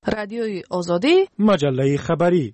رادیوی آزادی، مجله خبری.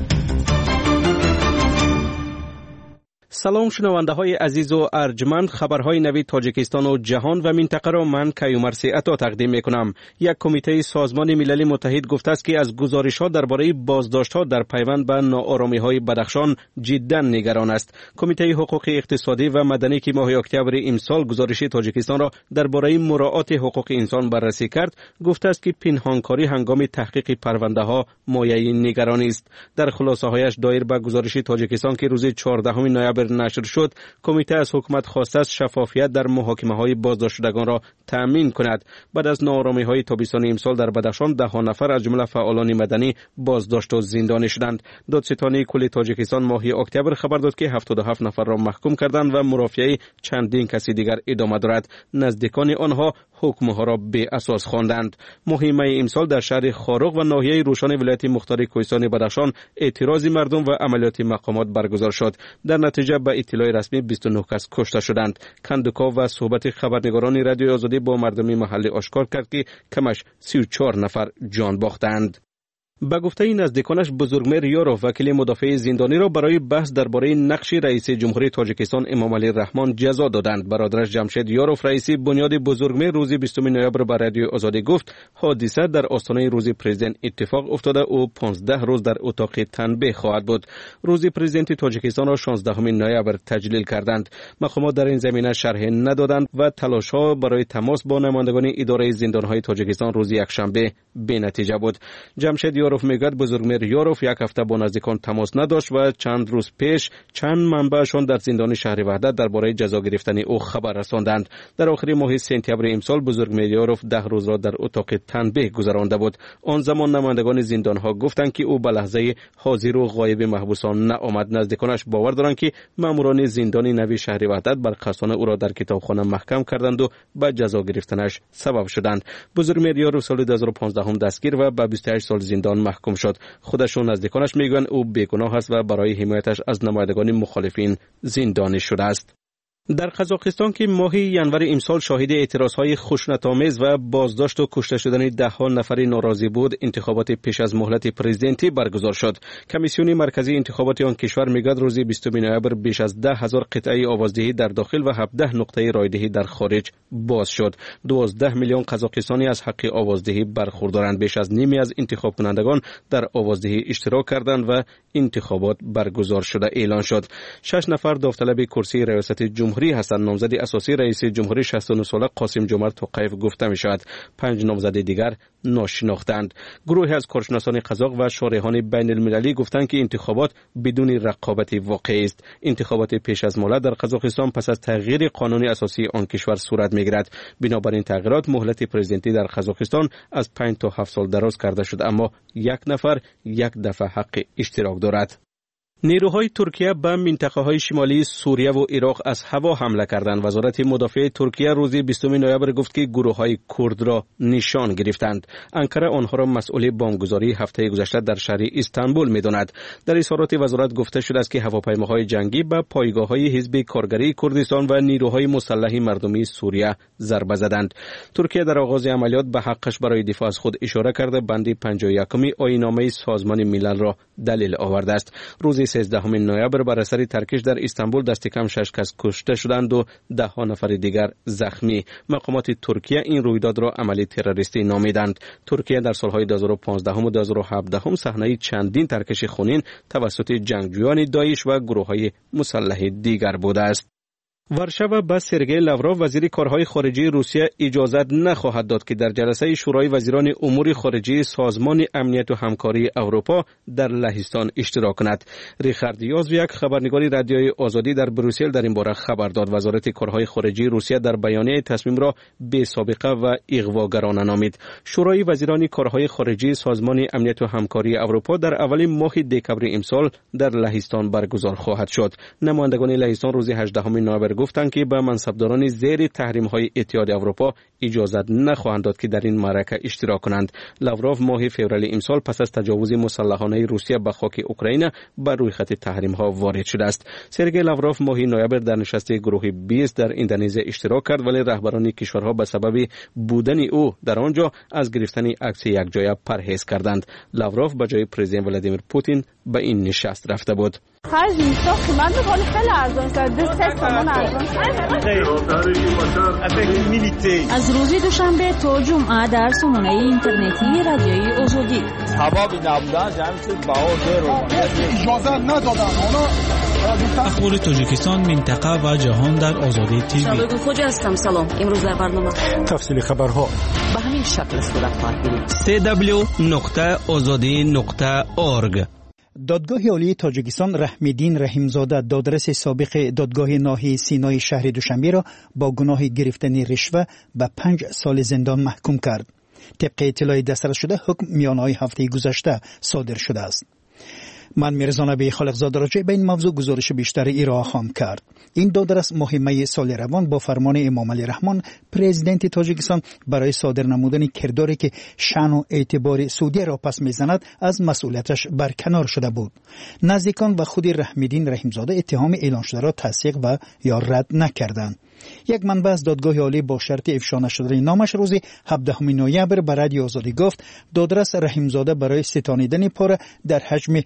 سلام شنونده های عزیز و ارجمند، خبرهای نوید تاجیکستان و جهان و منطقه را من کیومرثی عطا تقدیم می کنم. یک کمیته سازمان ملل متحد گفته است که از گزارش ها درباره بازداشت ها در پیوند به ناآرامی های بدخشان جدا نگران است. کمیته حقوق اقتصادی و مدنی که ماه اکتبر امسال گزارش تاجیکستان را درباره مراعات حقوق انسان بررسی کرد، گفته است که پنهانکاری هنگام تحقیق پرونده ها مایه نگرانی است. در خلاصه هایش دایر به گزارش تاجیکستان که روز 14 نوامبر نشر شد، کمیته از حکومت خواسته است شفافیت در محاکمه های بازداشت شدگان را تأمین کند. بعد از ناآرامی های تابستان امسال در بدخشان 10 نفر از جمله فعالان مدنی بازداشت و زندانی شدند. دادستانی کل تاجیکستان ماه اکتبر خبر داد که 77 نفر را محکوم کردند و مرافعه چندین کسی دیگر ادامه دارد. نزدیکان آنها حکمها را به اساس خواندند. مهمه امسال در شهر خاروق و ناحیه روشان ولایت مختار کوهستان بدخشان اعتراض مردم و عملیات مقامات برگزار شد. در نتیجه به اطلاع رسمی 29 کس کشته شدند. کندوکا و صحبت خبرنگاران رادیو آزادی با مردم محلی آشکار کرد که کمش 34 نفر جان باختند. به گفته نزدیکانش بزرگمهر یاروف وکیل مدافع زندانی را برای بحث درباره نقش رئیس جمهوری تاجیکستان امام علی رحمان جزا دادند. برادرش جمشید یاروف رئیس بنیاد بزرگمهر روز 20 نوامبر به رادیو آزادی گفت حادثه در آستانه روز پرزیدنت اتفاق افتاده او 15 روز در اتاق تنبیه خواهد بود. روز پرزیدنت تاجیکستان را 16 نوامبر تجلیل کردند. مقامات در این زمینه شرح ندادند و تلاش‌ها برای تماس با نمایندگان اداره زندان‌های تاجیکستان روز یکشنبه بی‌نتیجه بود. جمشید یاروف میگوید بزرگمهر یاروف یک هفته با نزدیکان تماس نداشت و چند روز پیش چند منبعشان در زندان شهر وحدت درباره جزا گرفتن او خبر رساندند. در آخر ماه سپتامبر امسال بزرگمهر یاروف 10 روز را در اتاق تنبیه گذرانده بود. آن زمان نمایندگان زندان‌ها گفتند که او به لحظه حاضر و غایب محبوسان نآمد. نزدیکانش باور دارند که ماموران زندان نوی شهر وحدت برقصانه او را در کتابخانه محکم کردند و به جزا گرفتنش سبب شدند. بزرگمهر یاروف سال 2015 دستگیر و به 28 سال زندان محکوم شد. خودش و نزدیکانش میگویند او بیگناه است و برای حمایتش از نمایندگان مخالفین زندانی شده است. در قزاقستان که ماه ینور امسال شاهد اعتراضهای خشونت‌آمیز و بازداشت و کشته شدن 10 نفر ناراضی بود، انتخابات پیش از مهلت پرزیدنتی برگزار شد. کمیسیون مرکزی انتخابات آن کشور میگوید روز 20 نوامبر بیش از 10,000 قطعه آوازدهی در داخل و 17 نقطه رایدهی در خارج باز شد. 12 میلیون قزاقستانی از حق آوازدهی برخوردارند. بیش از نیمی از انتخاب کنندگان در آوازدهی اشتراک کردند و انتخابات برگزار شده اعلان شد. 6 نفر داوطلب کرسی ریاست جمهوری هستند. نامزد اساسی رئیس جمهوری 69 ساله قاسم جمعت توقیف گفته می شود. 5 نامزد دیگر ناشناختند. گروهی از کارشناسان قزاق و شارحان بین المللی گفتند که انتخابات بدون رقابت واقعی است. انتخابات پیش از مهلت در قزاقستان پس از تغییر قانون اساسی آن کشور صورت می گیرد. بنابراین تغییرات مهلت پرزیدنتی در قزاقستان از 5 تا 7 سال دراز کرده شد، اما یک نفر یک دفعه حق اشتراک دارد. نیروهای ترکیه به منطقه‌های شمالی سوریه و عراق از هوا حمله کردند. وزارت مدافع ترکیه روز 20 نوامبر گفت که گروه‌های کرد را نشان گرفتند. انقره آنها را مسئول بمبگذاری هفته گذشته در شهر استانبول می‌داند. در اظهارات وزارت گفته شده است که هواپیماهای جنگی به پایگاه‌های حزب کارگری کردستان و نیروهای مسلح مردمی سوریه ضربه زدند. ترکیه در آغاز عملیات به حقش برای دفاع از خود اشاره کرده بند 51 آیین‌نامه سازمان ملل را دلیل آورده است. روز 13 نوامبر بر اثر ترکش در استانبول دست کم 6 کس کشته شدند و 10 نفر دیگر زخمی. مقامات ترکیه این رویداد را عملی تروریستی نامیدند. ترکیه در سالهای 2015 و 2017 صحنه چندین ترکش خونین توسط جنگجویان داعش و گروه‌های مسلح دیگر بوده است. ورشو به سرگئی لاوروف وزیر کارهای خارجه روسیه اجازت نخواهد داد که در جلسه شورای وزیران امور خارجه سازمان امنیت و همکاری اروپا در لهستان اشتراک کند. ریخارد یازویک خبرنگار رادیوی آزادی در بروسل در این باره خبر داد. وزارت کارهای خارجه روسیه در بیانیه تصمیم را بی سابقه و اغواگرانه نامید. شورای وزیران کارهای خارجه سازمان امنیت و همکاری اروپا در اول ماه دکمبر امسال در لهستان برگزار خواهد شد. نمایندگان لهستان روز 18 نوامبر گفتند که به منصبداران زیر تحریم‌های اتحاد اروپا اجازه نخواهند داد که در این معرکه اشتراک کنند. لاوروف ماه فوریه امسال پس از تجاوز مسلحانه روسیه به خاک اوکراین بر روی خط تحریم‌ها وارد شده است. سرگئی لاوروف ماه نوامبر در نشست گروه 20 در اندونزی اشتراک کرد، ولی رهبران کشورها به سبب بودن او در آنجا از گرفتن عکس یکجایی پرهیز کردند. لاوروف به جای پرزیدنت ولادیمیر پوتین به این نشست رفته بود. از روز دوشنبه تا جمعه در سامانه اینترنتی رادیوی آزادی اخبار تاجیکستان، منطقه و جهان در آزادی تیوی. شباب خوجا هستم. سلام. امروز در برنامه تفصیل خبرها به همین شکل صورت خواهد گرفت. www.azadi.org. دادگاه عالی تاجیکستان رحمیدین رحیمزاده، دادرس سابق دادگاه ناحیه سینای شهر دوشنبه را با گناه گرفتن رشوه به 5 سال زندان محکوم کرد. طبق اطلاع دسترس شده حکم میانهای هفته گذشته صادر شده است. من میرزا نبی خالقزاده راجع به این موضوع گزارش بیشتر ارائه خواهم کرد. این دادرس مهمه سال روان با فرمان امام علی رحمان پرزیدنت تاجیکستان برای صادر نمودن کرداری که شأن و اعتبار سعودی را پس میزند از مسئولیتش برکنار شده بود. نزدیکان و خود رحمیدین رحیمزاده اتهام اعلان شده را تصدیق و یا رد نکردند. یک منبع از دادگاه عالی با شرط افشا نشدن نامش روز 17 نوامبر به رادیو آزادی گفت دادرس رحیمزاده برای ستانیدن پاره در حجم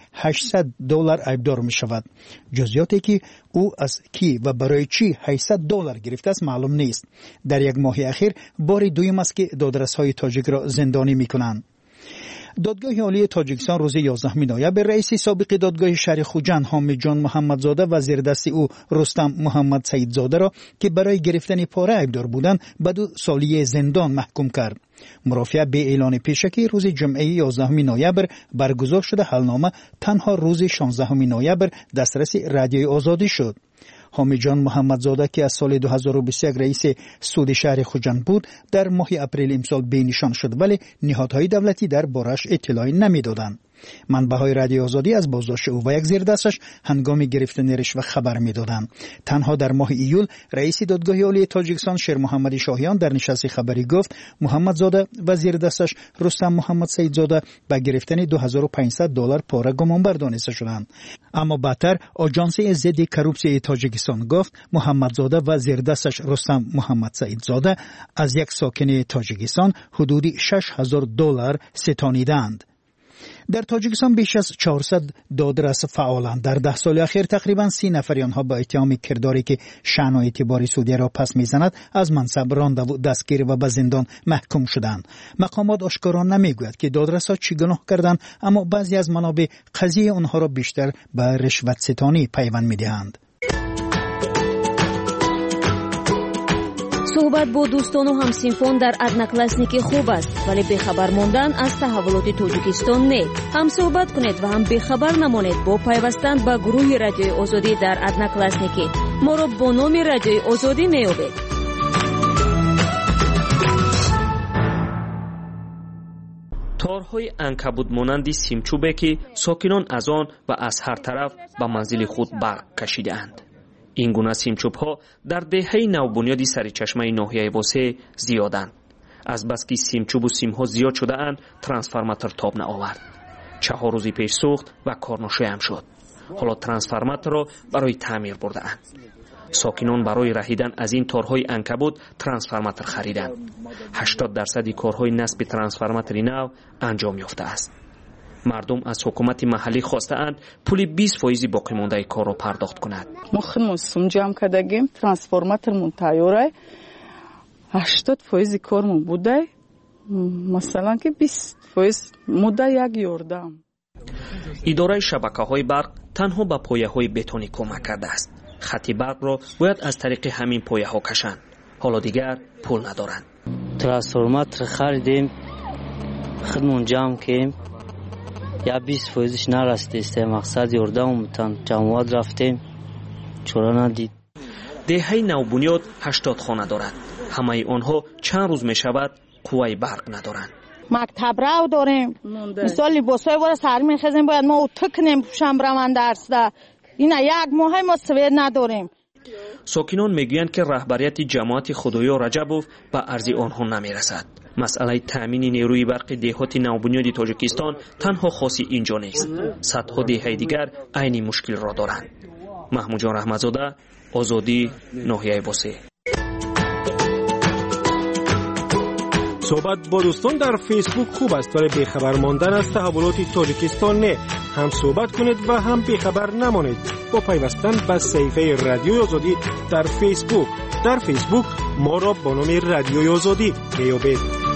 $800 عیبدار می شود. جزئیاتی که او از کی و برای چی $800 گرفته است معلوم نیست. در یک ماه اخیر بار دوم است که دادرس های تاجیک را زندانی می کنند. دادگاه عالی تاجیکستان روز 11 نوامبر رئیس سابق دادگاه شهر خوجند حامد جان محمدزاده و زیردست او رستم محمد سعیدزاده را که برای گرفتن پاره عیبدار بودند به 2 سالیه زندان محکوم کرد. مرافعه به اعلان پیشکی روز جمعه 11 نوامبر برگزار شده، حلنامه تنها روز 16 نوامبر دسترس رادیوی آزادی شد. حامد جان محمدزاده که از سال 2021 رئیس سود شهر خوجند بود در ماه اپریل امسال بینشان شد، ولی نهادهای دولتی در بارش اطلاعی نمیدادند. منبع‌های رادیو آزادی از بازداشت او و یک زیردستش هنگام گرفتن رشوه خبر می‌دادند. تنها در ماه ایول رئیس دادگاه عالی تاجیکستان شیر محمد شاهیان در نشست خبری گفت محمدزاده و زیردستش رستم محمد سعیدزاده به گرفتن $2500 پاره گمانبر دانسته شدند. اما بعدتر آژانس ضد کروپسیون تاجیکستان گفت محمدزاده و زیردستش رستم محمد سعیدزاده از یک ساکن تاجیکستان حدود $6000 ستانیدند. در تاجیکستان بیش از 400 دادرس فعالند. در 10 سال اخیر تقریبا 30 نفر آنها با اتهام کرداری که شأن و اعتبار سعودی را پس میزند از منصب رانده و دستگیر و به زندان محکوم شدند. مقامات آشکارا نمیگوید که دادرس‌ها چی گناه کردند، اما بعضی از منابع قضیه آنها را بیشتر به رشوت ستانی پیوند میدهند. صحبت با دوستان و همسینفان در ادناکلاسنیک خوب است، ولی بخبر ماندن از تحولات تاجیکستان نه. هم صحبت کنید و هم بخبر نمانید با پیوستن به گروه رادیوی آزادی در ادناکلاسنیک. ما را با نام رادیوی آزادی میابید. تارهای عنکبوت مانندی سیمچوبه که ساکنان از آن و از هر طرف به منزل خود برق کشیده‌اند. این گونه سیمچوب‌ها در دهه نوبنیادی سرچشمه ناحیه واسه زیادند. از بس که سیمچوب و سیم‌ها زیاد شده اند، ترانسفورماتور تاب نآورد. 4 روزی پیش سوخت و کارنشین هم شد. حالا ترانسفورماتور را برای تعمیر برده اند. ساکنان برای رهیدن از این تارهای عنکبوت ترانسفورماتور خریدند. 80% کارهای نصب ترانسفورماتور نو انجام یافته است. مردم از حکومت محلی خواستند پول 20% باقی مانده کار را پرداخت کند. ما خودمون سوم جمع کردیم، ترانسفورماتورمون تیاره، 80% کارمون بوده، مثلا که 20% مدت یک یاردم. اداره شبکه‌های برق تنها به پایه‌های بتونی کمک کرده است. خط برق را باید از طریق همین پایه‌ها کشند. حالا دیگر پول ندارند. ترانسفورماتور خریدیم، خودمون جمع کردیم. یا 20% نرسید. مقصد یاردم جمعیت رفتیم، چرا ندید. دهه نوبنیاد 80 خانه دارد. همه آنها چند روز می شود قوه برق ندارند. مکتب رو داریم، مثال لباسای وارا سر میخزیم، باید ما او تکنیم پوشم برم درس ده. اینا یک ماه ما سویر نداریم. ساکنان میگویند که رهبریت جماعت خدایا رجبوف به ارزی آنها نمیرسد. مسئله تامین نیروی برق دهات نوبنیاد تاجیکستان تنها خاصی اینجا نیست. صدها دهه دیگر عین مشکل را دارند. محمود جان رحمتزاده، آزادی، ناحیه بوسه. صحبت با دوستان در فیسبوک خوب است ولی بیخبر ماندن از تحولات تاجیکستان نه. هم صحبت کنید و هم بیخبر نمانید با پیوستن به صفحه رادیوی آزادی در فیسبوک. در فیسبوک ما را با نام رادیوی آزادی میابید.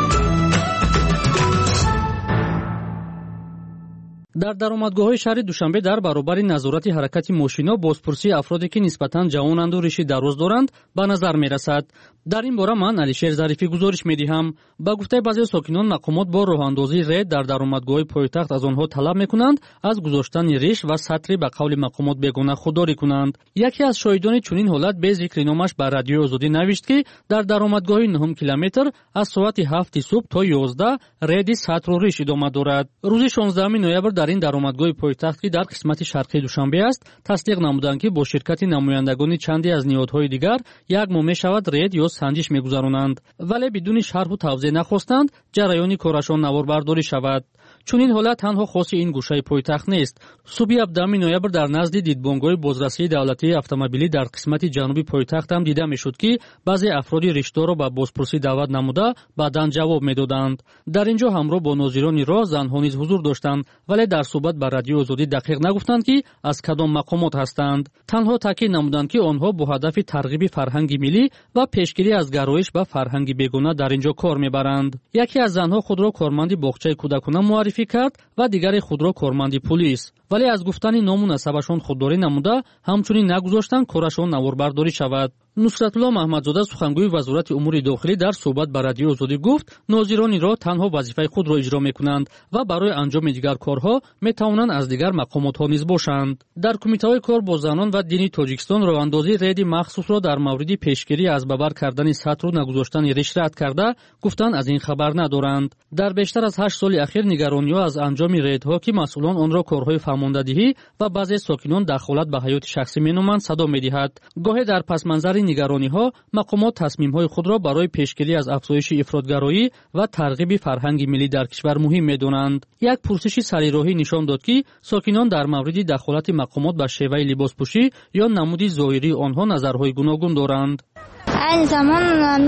در درآمدگاه‌های شهر دوشنبه در برابر نظارت حرکت ماشینا بازپرسی افرادی که نسبتاً جوانند و ریشی دراز دارند به نظر می‌رسد. در این باره من علیشیر ظریفی گزارش می‌دهم. با گفته بعضی ساکنان مقامات با راه‌اندازی رید در درآمدگاه پایتخت از آنها طلب می‌کنند از گذاشتن ریش و سطری به قول مقامات بیگانه خودداری کنند. یکی از شاهدان چنین حالت به ذکر نامش بر رادیو آزادی نوشت که در درآمدگاه 9 کیلومتر از ساعت 7 صبح تا 11 رید سطر و ریش ادامه دارد. روز 16 نوامبر در این درآمدگاه پایتخت که در قسمت شرقی دوشنبه است تصدیق نمودند که با شرکت نمایندگان چندی از نهادهای دیگر یک ماه می‌شود رید یا سنجش می‌گذرانند ولی بدون شرح و توضیح نخواستند جریان کارشان نواربرداری شود. چون این حالت تنها خاص این گوشه پایتخت نیست. صبح 17 نوامبر در نزد دیدبانگاه بازرسی دولتی اتومبیلی در قسمت جنوبی پایتخت هم دیده میشد که بعضی افراد ریشدار را به بازپرسی دعوت نموده بعداً جواب میدادند. در اینجا همراه با ناظران راه زنها نیز حضور داشتند ولی در صحبت با رادیو آزادی دقیق نگفتند که از کدام مقامات هستند. تنها تاکید نمودند که آنها با هدف ترغیب فرهنگ ملی و پیشگیری از گرایش به فرهنگ بیگانه در اینجا کار میبرند. یکی از زنها خود را کارمند باغچه کودکانه معرفی کرد و دیگری خود را کارمند پلیس. ولی از گفتن نام و نسبشان خودداری نموده همچنین نگذاشتند کارشان نواربرداری شود. نصرت الله محمدزاده سخنگوی وزارت امور داخلی در صحبت با رادیو آزادی گفت ناظران را تنها وظیفه خود را اجرا میکنند و برای انجام دیگر کارها میتوانند از دیگر مقامات ها نیز باشند. در کمیته کار با زنان و دینی تاجیکستان راهاندازی رید مخصوص را در مورد پیشگیری از ببر کردن سطر و نگذاشتن ریش رد کرده گفتند از این خبر ندارند. در بیشتر از 8 سال اخیر نگرانی‌ها از انجام ریدها که مسئولان آن را کارهای فرماندهی و بعضی ساکنان دخالت به حیات شخصی مینامند صدا می‌دهد. گاهی در پس منظر نگرانی‌ها مقامات تصمیم‌های خود را برای پیشگیری از افزایش افراطگرایی و ترغیب فرهنگ ملی در کشور مهم می‌دانند. یک پرسش سریراهی نشان داد که ساکنان در مورد دخالت مقامات به شیوه لباسپوشی یا نمود ظاهری آنها نظرهای گوناگون دارند. این زمان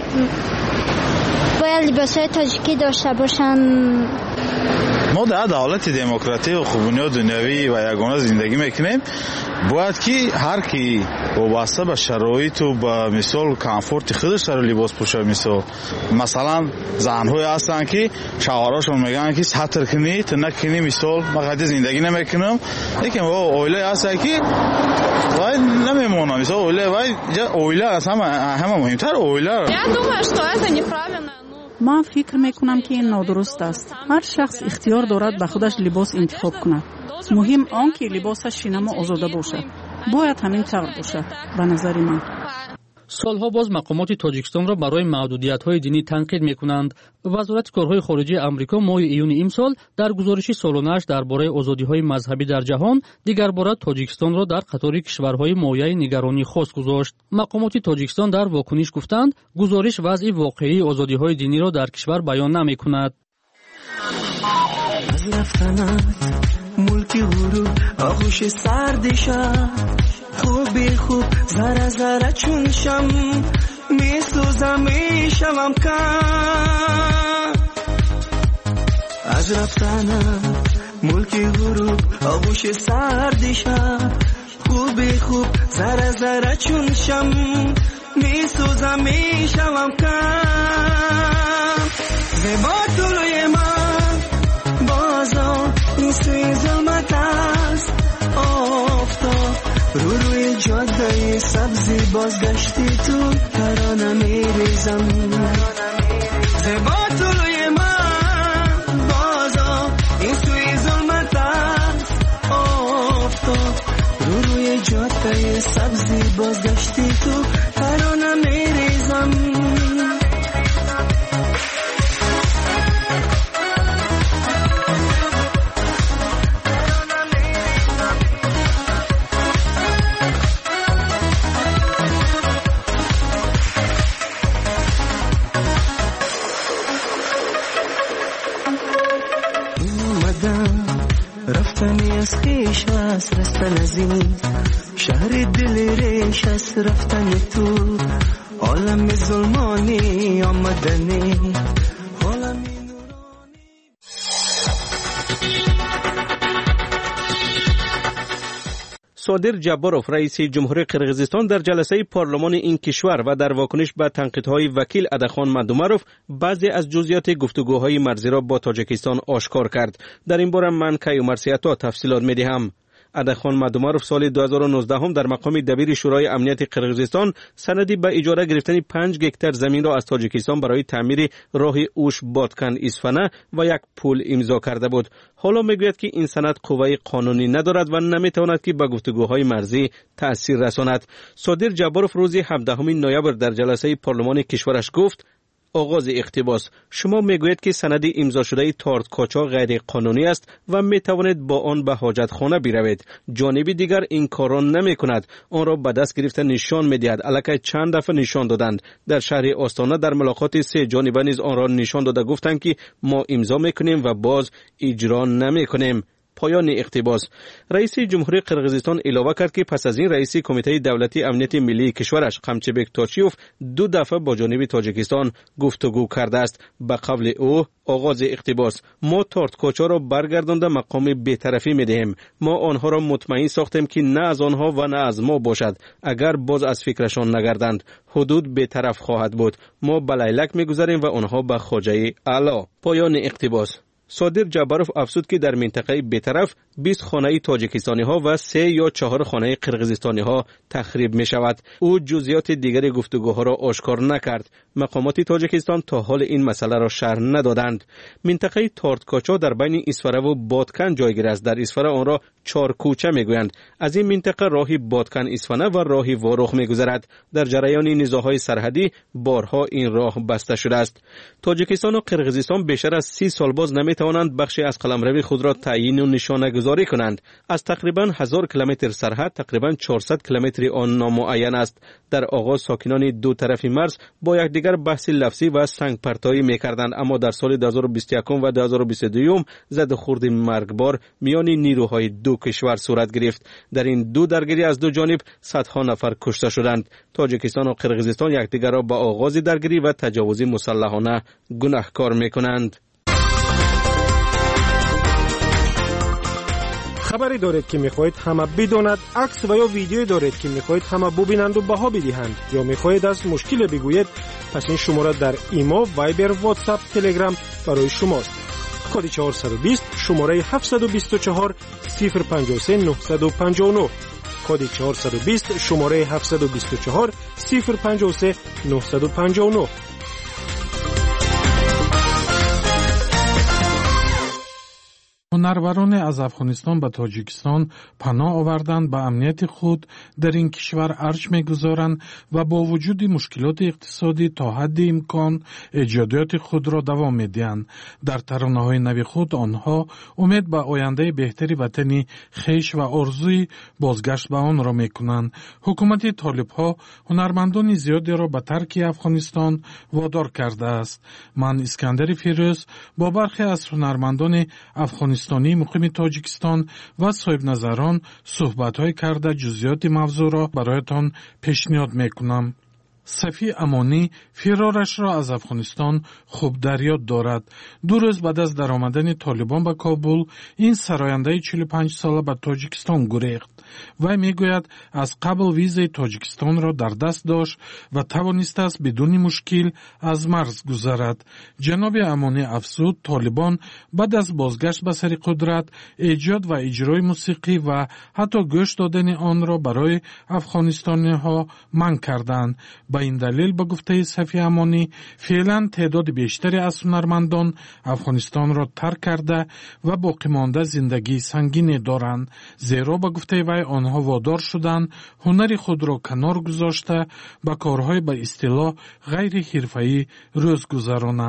باید لباس‌های تاجیکی داشته باشند. ما در دولت دموکراتیک و خوبونی دنیوی و یگانه زندگی میکنیم. باید که هر کی وابسته به شرایط و به مثال کامفورت خودش سر لباس پوشه. مثلا زنهای هستن که شوهراشون میگن که سطر کنی تو نکنی. مثال من قدی زندگی نمیکنم لیکن اویله هستن که وای نمیمونم. مثال اویله از همه مهمتر اویله. من فکر میکنم که این نادرست است. هر شخص اختیار دارد به خودش لباس انتخاب کند. مهم آن که لباسش شینم و آزاده باشد. باید همین طور باشد به نظر من. سالها باز مقامات تاجیکستان را برای محدودیت‌های دینی تنقید می‌کنند. وزارت کارهای خارجه آمریکا ماه ایون امسال در گزارشی سالانه‌اش درباره آزادی‌های مذهبی در جهان دیگر بار تاجیکستان را در قطار کشورهای مایه نگرانی خاص گذاشت. مقامات تاجیکستان در واکنش گفتند گزارش وضع واقعی آزادی‌های دینی را در کشور بیان نمی‌کند. ملکی غرور آغوش سردشم خوب ذره ذره چون شم میسوزم میشوم کم از رفتنم ملکی غرور آغوش سردشم خوب ذره ذره چون شم میسوزم میشوم کم زیبا طلوی من بازم این سوی ظلمت است آفتاب روی جاده سبزی بازگشتی تو ترانه میریزم زیبا طلوی من بازم این سوی ظلمت است آفتاب روی جاده سبزی بازگشتی تو ترانه میریزم اومدم رفتنی از خیش است رستن از این شهر دل ریش است رفتن تو عالم ظلمانی آمدنی صادر جباروف رئیس جمهوری قرقیزستان در جلسه پارلمان این کشور و در واکنش به تنقیدهای وکیل ادخان مدومروف بعضی از جزئیات گفتگوهای مرزی را با تاجیکستان آشکار کرد. در این باره من کیومرث عطا تفصیلات می‌دهم. ادخان مدومروف سال 2019 در مقام دبیر شورای امنیت قرقیزستان سندی به اجاره گرفتن 5 هکتار زمین را از تاجیکستان برای تعمیر راه اوش بادکن اصفهان و یک پل امضا کرده بود. حالا میگوید که این سند قوه قانونی ندارد و نمیتواند که به گفتگوهای مرزی تأثیر رساند. صادر جباروف روز 17 نوامبر در جلسه پارلمان کشورش گفت: آغاز اقتباس: شما میگویید که سند امضا شده تارت کاچا غیر قانونی است و میتوانید با آن به حاجتخانه بروید. جانب دیگر این کار را نمیکند. آن را به دست گرفته نشان میدهد. الکی چند دفعه نشان دادند. در شهر آستانه در ملاقات 3 جانبه نیز آن را نشان داده گفتند که ما امضا میکنیم و باز اجرا نمیکنیم. پایان اقتباس. رئیس جمهوری قرقیزستان علاوه کرد که پس از این رئیس کمیته دولتی امنیت ملی کشورش قمچبک تاچیوف 2 دفعه با جانب تاجیکستان گفتگو کرده است. به قول او آغاز اقتباس: ما تارت کوچا را برگردانده مقام بی‌طرفی می‌دهیم. ما آنها را مطمئن ساختیم که نه از آنها و نه از ما باشد. اگر باز از فکرشان نگردند حدود بی‌طرف خواهد بود. ما به لیلک می‌گذاریم و آنها به خواجه اعلی. پایان اقتباس. صادر جباروف افزود که در منطقه بی‌طرف 20 خانه تاجیکستانی ها و 3 یا 4 خانه قرقیزستانی ها تخریب می شود. او جزئیات دیگر گفتگوها را آشکار نکرد. مقامات تاجیکستان تا حال این مسئله را شرح ندادند. منطقه تارتکاچا در بین اسفره و بادکن جایگیر است. در اسفره آن را 4 کوچه می گویند. از این منطقه راهی بادکن اصفهان و راهی واروخ می گذرد. در جریان نزاع‌های سرحدی بارها این راه بسته شده است. تاجیکستان و قرقیزستان بیشتر از 30 سال باز نمی توانند بخشی از قلمروی خود را تعیین و نشانه گذاری کنند. از تقریباً 1000 کیلومتر سرحد تقریباً 400 کیلومتر آن نامعین است. در آغاز ساکنان دو طرف مرز با یکدیگر بحث لفظی و سنگ پرتایی می‌کردند، اما در سال 2021 و 2022 زد خورد مرگبار میان نیروهای دو کشور صورت گرفت. در این دو درگیری از دو جانب صدها نفر کشته شدند. تاجیکستان و قرقیزستان یکدیگر را به آغاز درگیری و تجاوز مسلحانه گناهکار می‌کنند. خبری دارید که میخواهید همه بداند، عکس و یا ویدیویی دارید که میخواهید همه ببینند و بها بدهند، یا میخواهید از مشکل بگویید، پس این شماره در ایما، وایبر، واتساپ، تلگرام برای شماست. کد 420 شماره 724 053 959. کد 420 شماره 724 053 959. هنروران از افغانستان به تاجیکستان پناه آوردند، به امنیت خود در این کشور ارج می‌گذارند و با وجود مشکلات اقتصادی تا حد امکان ایجادات خود را دوام می‌دهند. در ترانه‌های نو خود آنها امید به آینده بهتری وطنی خویش و آرزوی بازگشت به آن را می‌کنند. حکومت طالب‌ها هنرمندان زیادی را به ترک افغانستان وادار کرده است. من اسکندر فیروز با برخی از هنرمندان افغانستانی مقیم تاجیکستان و صاحب نظران صحبت‌های کرده جزئیات موضوع را برایتان پیشنهاد می‌کنم. صفی امانی فرارش را از افغانستان خوب در یاد دارد. 2 روز بعد از درآمدن طالبان به کابل، این سراینده 45 ساله به تاجیکستان گریخت. وی میگوید از قبل ویزای تاجیکستان را در دست داشت و توانسته است بدون مشکل از مرز گذرد. جناب امانی افزود طالبان بعد از بازگشت به سر قدرت ایجاد و اجرای موسیقی و حتی گوش دادن آن را برای افغانستانی‌ها منع کردند. با این دلیل به گفته صفی امانی فعلا تعداد بیشتری از هنرمندان افغانستان را ترک کرده و باقی مانده زندگی سنگینی دارند، زیرا به گفته وی آنها وادار شدند هنر خود را کنار گذاشته به کارهای به اصطلاح غیر حرفه‌ای روز گذرانند.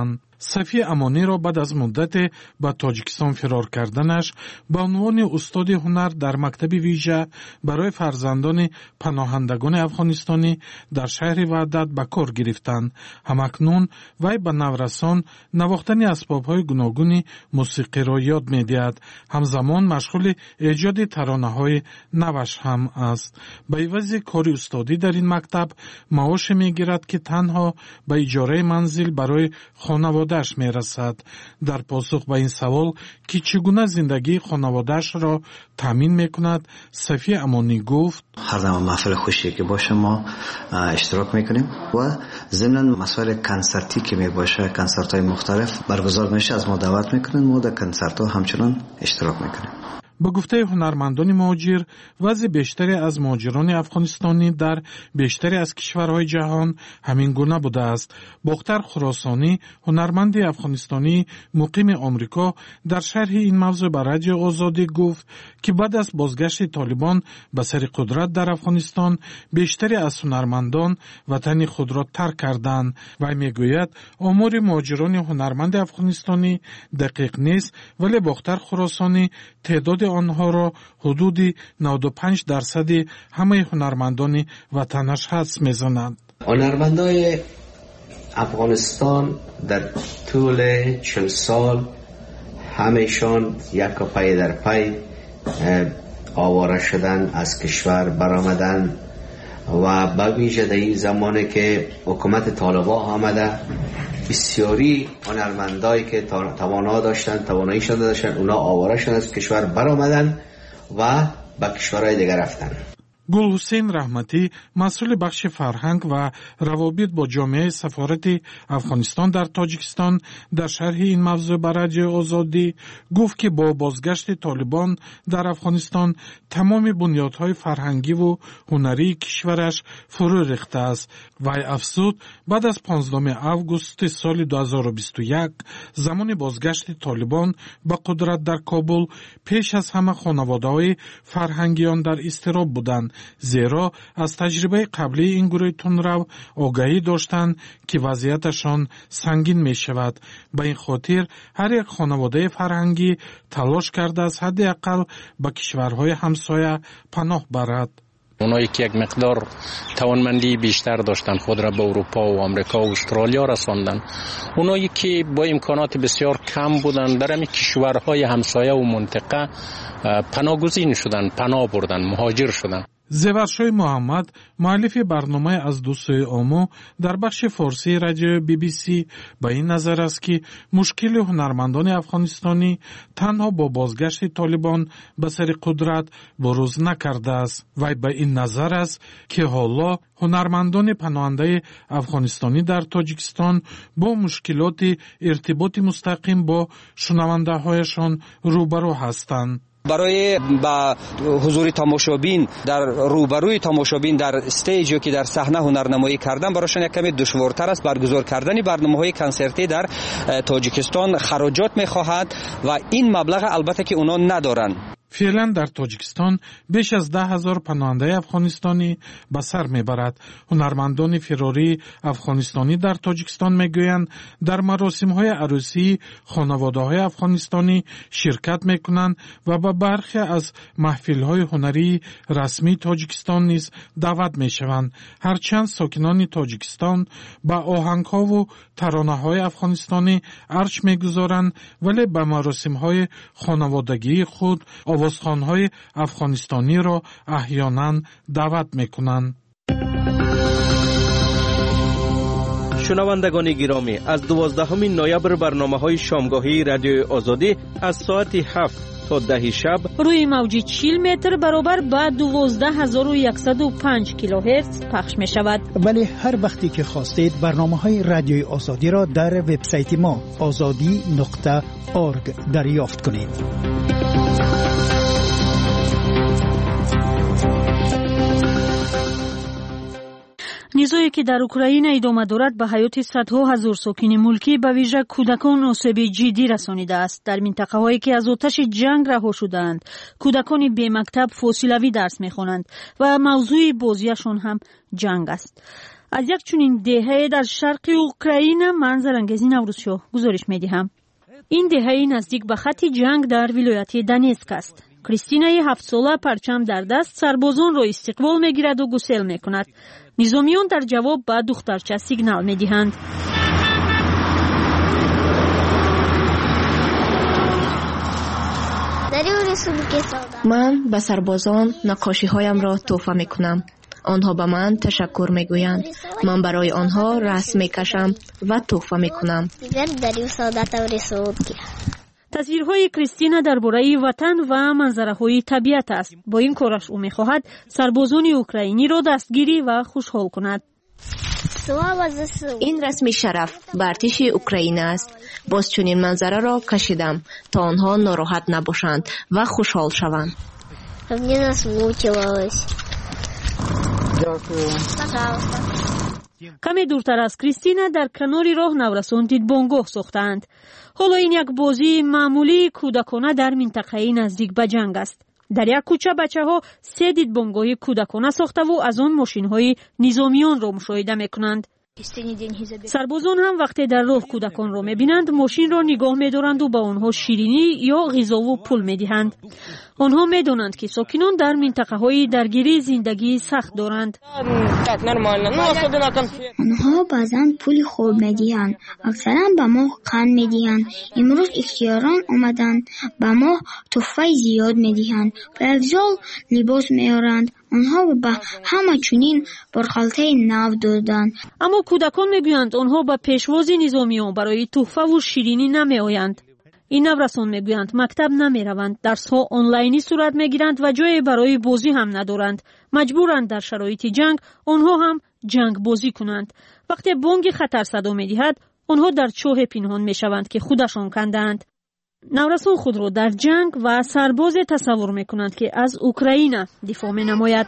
صفی امانی را بعد از مدت به تاجیکستان فرار کردنش به عنوان استاد هنر در مکتب ویژه برای فرزندان پناهندگان افغانستانی در شهر وحدت به کار گرفتند. همکنون وی به نورسان نواختن اسباب‌های گوناگون موسیقی را یاد می‌دهد. همزمان مشغول ایجاد ترانه‌های نوش هم است. به عوض کار استادی در این مکتب معاش می‌گیرد که تنها به اجاره منزل برای خانواده‌اش می‌رسد. در پاسخ به این سوال که چگونه زندگی خانواده‌اش را تامین می‌کند، صفی امانی گفت: هر زمان محفل خوشی که باشه ما اشتراک می‌کنیم و ضمن مسائل کنسرتی که میباشه، کنسرت‌های مختلف برگزار میشه، از ما دعوت می‌کنن، ما در کنسرت‌ها همچنان اشتراک می‌کنیم. به گفته هنرمندان مهاجر، وضع بیشتری از مهاجران افغانستانی در بیشتری از کشورهای جهان همین گونه بوده است. بختر خراسانی، هنرمند افغانستانی مقیم آمریکا، در شرح این موضوع به رادیو آزادی گفت که بعد از بازگشت طالبان به سر قدرت در افغانستان، بیشتری از هنرمندان وطن خود را ترک کردند. و میگوید آمار مهاجران هنرمند افغانستانی دقیق نیست، ولی بختر خراسانی تعداد آنها را حدود 95% همه هنرمندان وطنش حدس میزنند. هنرمندای افغانستان در طول 40 سال همیشان یک پای در پای آواره شدن، از کشور برآمدن و به ویژه در این زمانی که حکومت طالبان آمده، بسیاری هنرمندایی که تواناییشان داشتن اونا آواره شدن، از کشور برآمدن و به کشورهای دیگر رفتن. گل حسین رحمتی، مسئول بخش فرهنگ و روابط با جامعه سفارت افغانستان در تاجیکستان، در شرح این موضوع به رادیو آزادی گفت که با بازگشت طالبان در افغانستان تمام بنیادهای فرهنگی و هنری کشورش فرو ریخته است. وی افزود بعد از 15 آگوست سال 2021 زمان بازگشت طالبان به قدرت در کابل، پیش از همه خانواده‌های فرهنگیان در اضطراب بودند، زیرا از تجربه قبلی این گروه تندرو آگاهی داشتند که وضعیتشان سنگین می شود. به این خاطر هر یک خانواده فرهنگی تلاش کرده از حداقل به کشورهای همسایه پناه برد. اونایی که یک مقدار توانمندی بیشتر داشتن خود را به اروپا و آمریکا و استرالیا رساندن، اونایی که با امکانات بسیار کم بودن در همین کشورهای همسایه و منطقه پناهگزین شدن، پناه بردن، مهاجر شدن. زیورشای محمد، مؤلف برنامه از دو سوی آمو در بخش فارسی رادیو BBC، به این نظر است که مشکل هنرمندان افغانستانی تنها با بازگشت طالبان به سر قدرت بروز نکرده است. و به این نظر است که حالا هنرمندان پناهنده افغانستانی در تاجیکستان با مشکلات ارتباط مستقیم با شنونده هایشان روبرو هستند. برای با حضور تماشابین در روبروی تماشابین در استیجی که در صحنه هنرنمایی کردن برایشان یک کمی دشوارتر است. برگزار کردن برنامه‌های کنسرتی در تاجیکستان خراجات می‌خواهد و این مبلغ البته که اونا ندارن. فعلا در تاجیکستان بیش از 10,000 پناهنده افغانستانی به سر میبرد. هنرمندان فراری افغانستانی در تاجیکستان میگویند در مراسم‌های عروسی خانواده‌های افغانستانی شرکت میکنند و به برخی از محفل‌های هنری رسمی تاجیکستان نیز دعوت میشوند. هرچند ساکنان تاجیکستان با آهنگ‌ها و ترانه‌های افغانستانی ارج میگذارند، ولی به مراسم‌های خانوادگی خود آوازخوان‌های افغانستانی را احیانا دعوت می‌کنند. شنوندگان گرامی، از 12 نوامبر برنامه‌های شامگاهی رادیو آزادی از ساعت 7 تا 10 شب روی موج 40 متر برابر با 12105 کیلوهرتز پخش می شود. ولی هر وقتی که خواستید برنامه‌های رادیوی آزادی را در وبسایت ما azadi.org دریافت کنید. نزاعی که در اوکراین ادامه دارد به حیات صدها هزار ساکن ملکی به ویژه کودکان آسیب جدی رسانیده است. در منطقه هایی که از آتش جنگ رها شدند، کودکان بی مکتب فاصلوی درس می‌خوانند و موضوع بازیشان هم جنگ است. از یک چنین دهه در شرق اوکراین منظرانگیزی نوروزشو گزارش می‌دهم. این دهه نزدیک به خط جنگ در ولایت دونتسک است. کریستینا 7 ساله پرچم در دست سربازان را استقبال می‌گیرد و گسیل می‌کند. نظامیان در جواب به دخترچه سیگنال می‌دهند. من به سربازان نقاشی‌هایم را تحفه می‌کنم. آنها به من تشکر می‌گویند. من برای آنها رسم می‌کشم و تحفه می‌کنم. تصویرهای کریستینا درباره وطن و منظره‌های طبیعت است. با این کارش او می‌خواهد سربازان اوکراینی را دستگیری و خوشحال کند. این رسم شرف به ارتش اوکراین است. باز چنین منظره را کشیدم تا آنها ناراحت نباشند و خوشحال شوند. کمی دورتر از کریستینا در کناری راه نورسان دیدبانگاه ساختند. حالا این یک بازی معمولی کودکانه در منطقه نزدیک به جنگ است. در یک کوچه بچه‌ها 3 دیدبانگاه کودکانه ساخته و از آن ماشین‌های نظامیان را مشاهده می‌کنند. سربازان هم وقتی در راه کودکان را می‌بینند ماشین را نگاه می‌دارند و به آنها شیرینی یا غذا و پول می‌دهند. آنها می‌دانند که ساکنان در منطقه‌های درگیری زندگی سخت دارند. آنها بعضاً پول خوب می‌دهند، اکثراً به ما قند می‌دهند. امروز اختیاران آمدند به ما تحفه زیاد می‌دهند. به افضل لباس می‌آورند. آنها به همه چنین برخالته نو دادند. اما کودکان میگویند آنها به پیشواز نظامیان برای تحفه و شیرینی نمی آیند. این نورسان میگویند مکتب نمی روند، درس ها آنلاینی صورت میگیرند و جای برای بازی هم ندارند. مجبورند در شرایط جنگ آنها هم جنگ بازی کنند. وقتی بانگ خطر صدا میدهد آنها در چاه پنهان میشوند که خودشان کندند. نورسان خود را در جنگ و سرباز تصور میکنند که از اوکراین دفاع می نماید.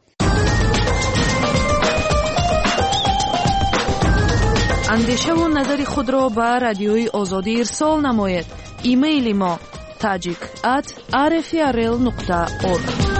اندیشه و نظر خود را به رادیوی آزادی ارسال نماید. ایمیل ما tajik@rfrl.org.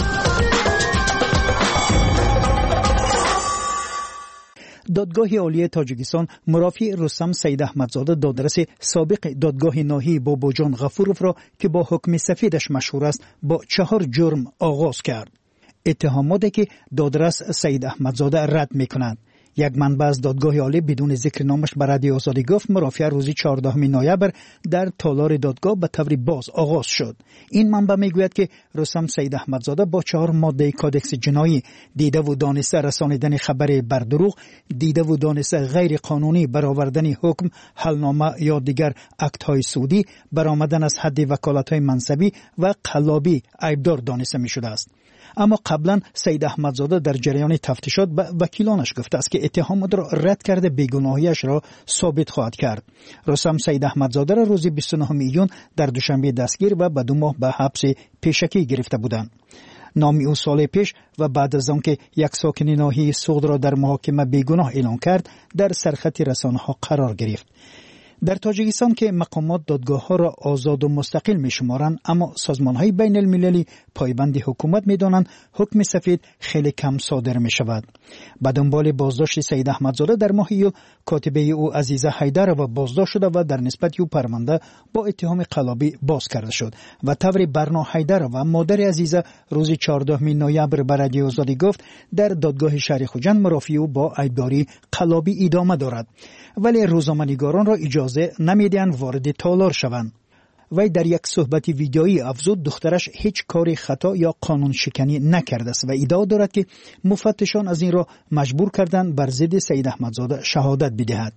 دادگاه عالی تاجیکستان مرافع رستم سید احمدزاده دادرس سابق دادگاه ناحیه باباجان غفورов را که با حکم سفیدش مشهور است با 4 جرم آغاز کرد. اتهاماتی که دادرس سید احمدزاده رد می‌کند. یک منبع از دادگاه عالی بدون ذکر نامش به رادیو آزادی گفت مرافعه روز 14 نوامبر در تالار دادگاه به طور باز آغاز شد. این منبع میگوید که رستم سید احمدزاده با 4 ماده کادکس جنایی دیده و دانسته رسانیدن خبر بر دروغ، دیده و دانسته غیر قانونی برآوردن حکم، حلنامه یا دیگر اکت‌های سودی، برآمدن از حد وکالت‌های منصبی و قلابی عیبدار دانسته می‌شده است. اما قبلا سید احمدزاده در جریان تفتیشات به وکیلانش گفته است که اتهامات را رد کرده بیگناهیش را ثابت خواهد کرد. رستم سید احمدزاده را روز 29 ایون در دوشنبه دستگیر و به 2 ماه به حبس پیشکی گرفته بودند. نام او سال پیش و بعد از آنکه یک ساکن ناحیه سوغد را در محاکمه بیگناه اعلام کرد در سرخط رسانه‌ها قرار گرفت. در تاجیکستان که مقامات دادگاه‌ها را آزاد و مستقل می‌شمارند، اما سازمان‌های بین المللی پایبند حکومت می‌دانند حکم سفید خیلی کم صادر می‌شود. به دنبال بازداشت سید احمدزاده در ماه ایول کاتبه او عزیزه حیدرova بازداشت شده و در نسبت او پرونده با اتهام قلابی باز کرده شد و طور برنا حیدرova مادر عزیزه روز 14 نوامبر به رادیو آزادی گفت در دادگاه شهر خوجند مرافع او با عیبداری قلابی ادامه دارد، ولی روزنامه‌نگاران را اجازه نمیدهند وارد تالار شوند. وی در یک صحبت ویدیویی افزود دخترش هیچ کاری خطا یا قانون شکنی نکرده است و ادعا دارد که مفتشان از این را مجبور کردند بر ضد سید احمدزاده شهادت بدهد.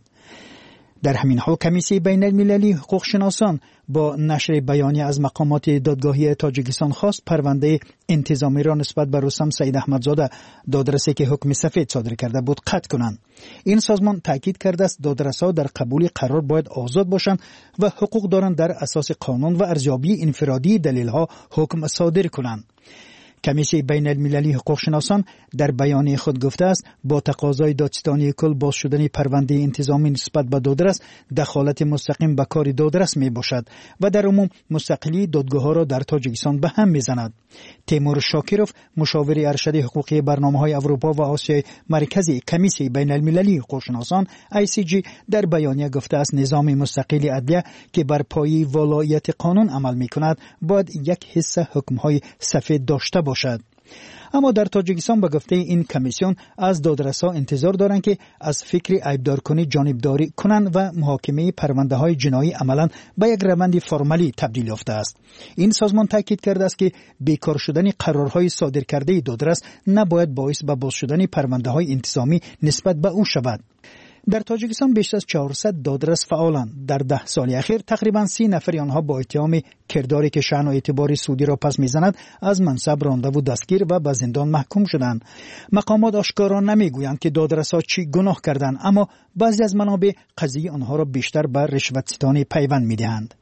در همین حال کمیسیون بین المللی حقوق شناسان با نشر بیانیه از مقامات دادگاهی تاجیکستان خواست پرونده انتظامی را نسبت به رستم سید احمدزاده دادرسی که حکم سفید صادر کرده بود قطع کنند. این سازمان تاکید کرده است دادرس‌ها در قبول قرار باید آزاد باشند و حقوق دارند در اساس قانون و ارزیابی انفرادی دلیل‌ها حکم صادر کنند. کمیسیون بین المللی حقوق شناسان در بیانیه خود گفته است با تقاضای دادستانی کل باز شدن پرونده انتظامی نسبت به دادرس دخالت مستقیم به کار دادرس می باشد و در عموم مستقلی دادگاه ها را در تاجیکستان به هم می زند. تیمور شاکیروف مشاور ارشد حقوقی برنامه‌های اروپا و آسیای مرکزی کمیسیون بین المللی حقوق شناسان ICG در بیانیه گفته است نظام مستقل عدلیه که بر پایه ولایت قانون عمل می کند باید یک حصه حکم‌های سفید داشته باشد. اما در تاجیکستان به گفته این کمیسیون از دادرسا انتظار دارند که از فکر عیبدارکنی جانبداری کنند و محاکمه پرونده های جنایی عملا به یک روند فرمالی تبدیل یافته است. این سازمان تاکید کرده است که بیکار شدن قرارهای صادر کرده دادرس نباید باعث به باز شدن پرونده های انتظامی نسبت به او شود. در تاجیکستان بیش از 400 دادرس فعالند. در 10 سال اخیر تقریبا 30 نفر آنها با اتهام کرداری که شأن و اعتبار سودی را پس میزند از منصب رانده و دستگیر و به زندان محکوم شدند. مقامات آشکارا نمیگویند که دادرس‌ها چی گناه کردند، اما بعضی از منابع قضیه آنها را بیشتر به رشوت ستانی پیوند میدهند.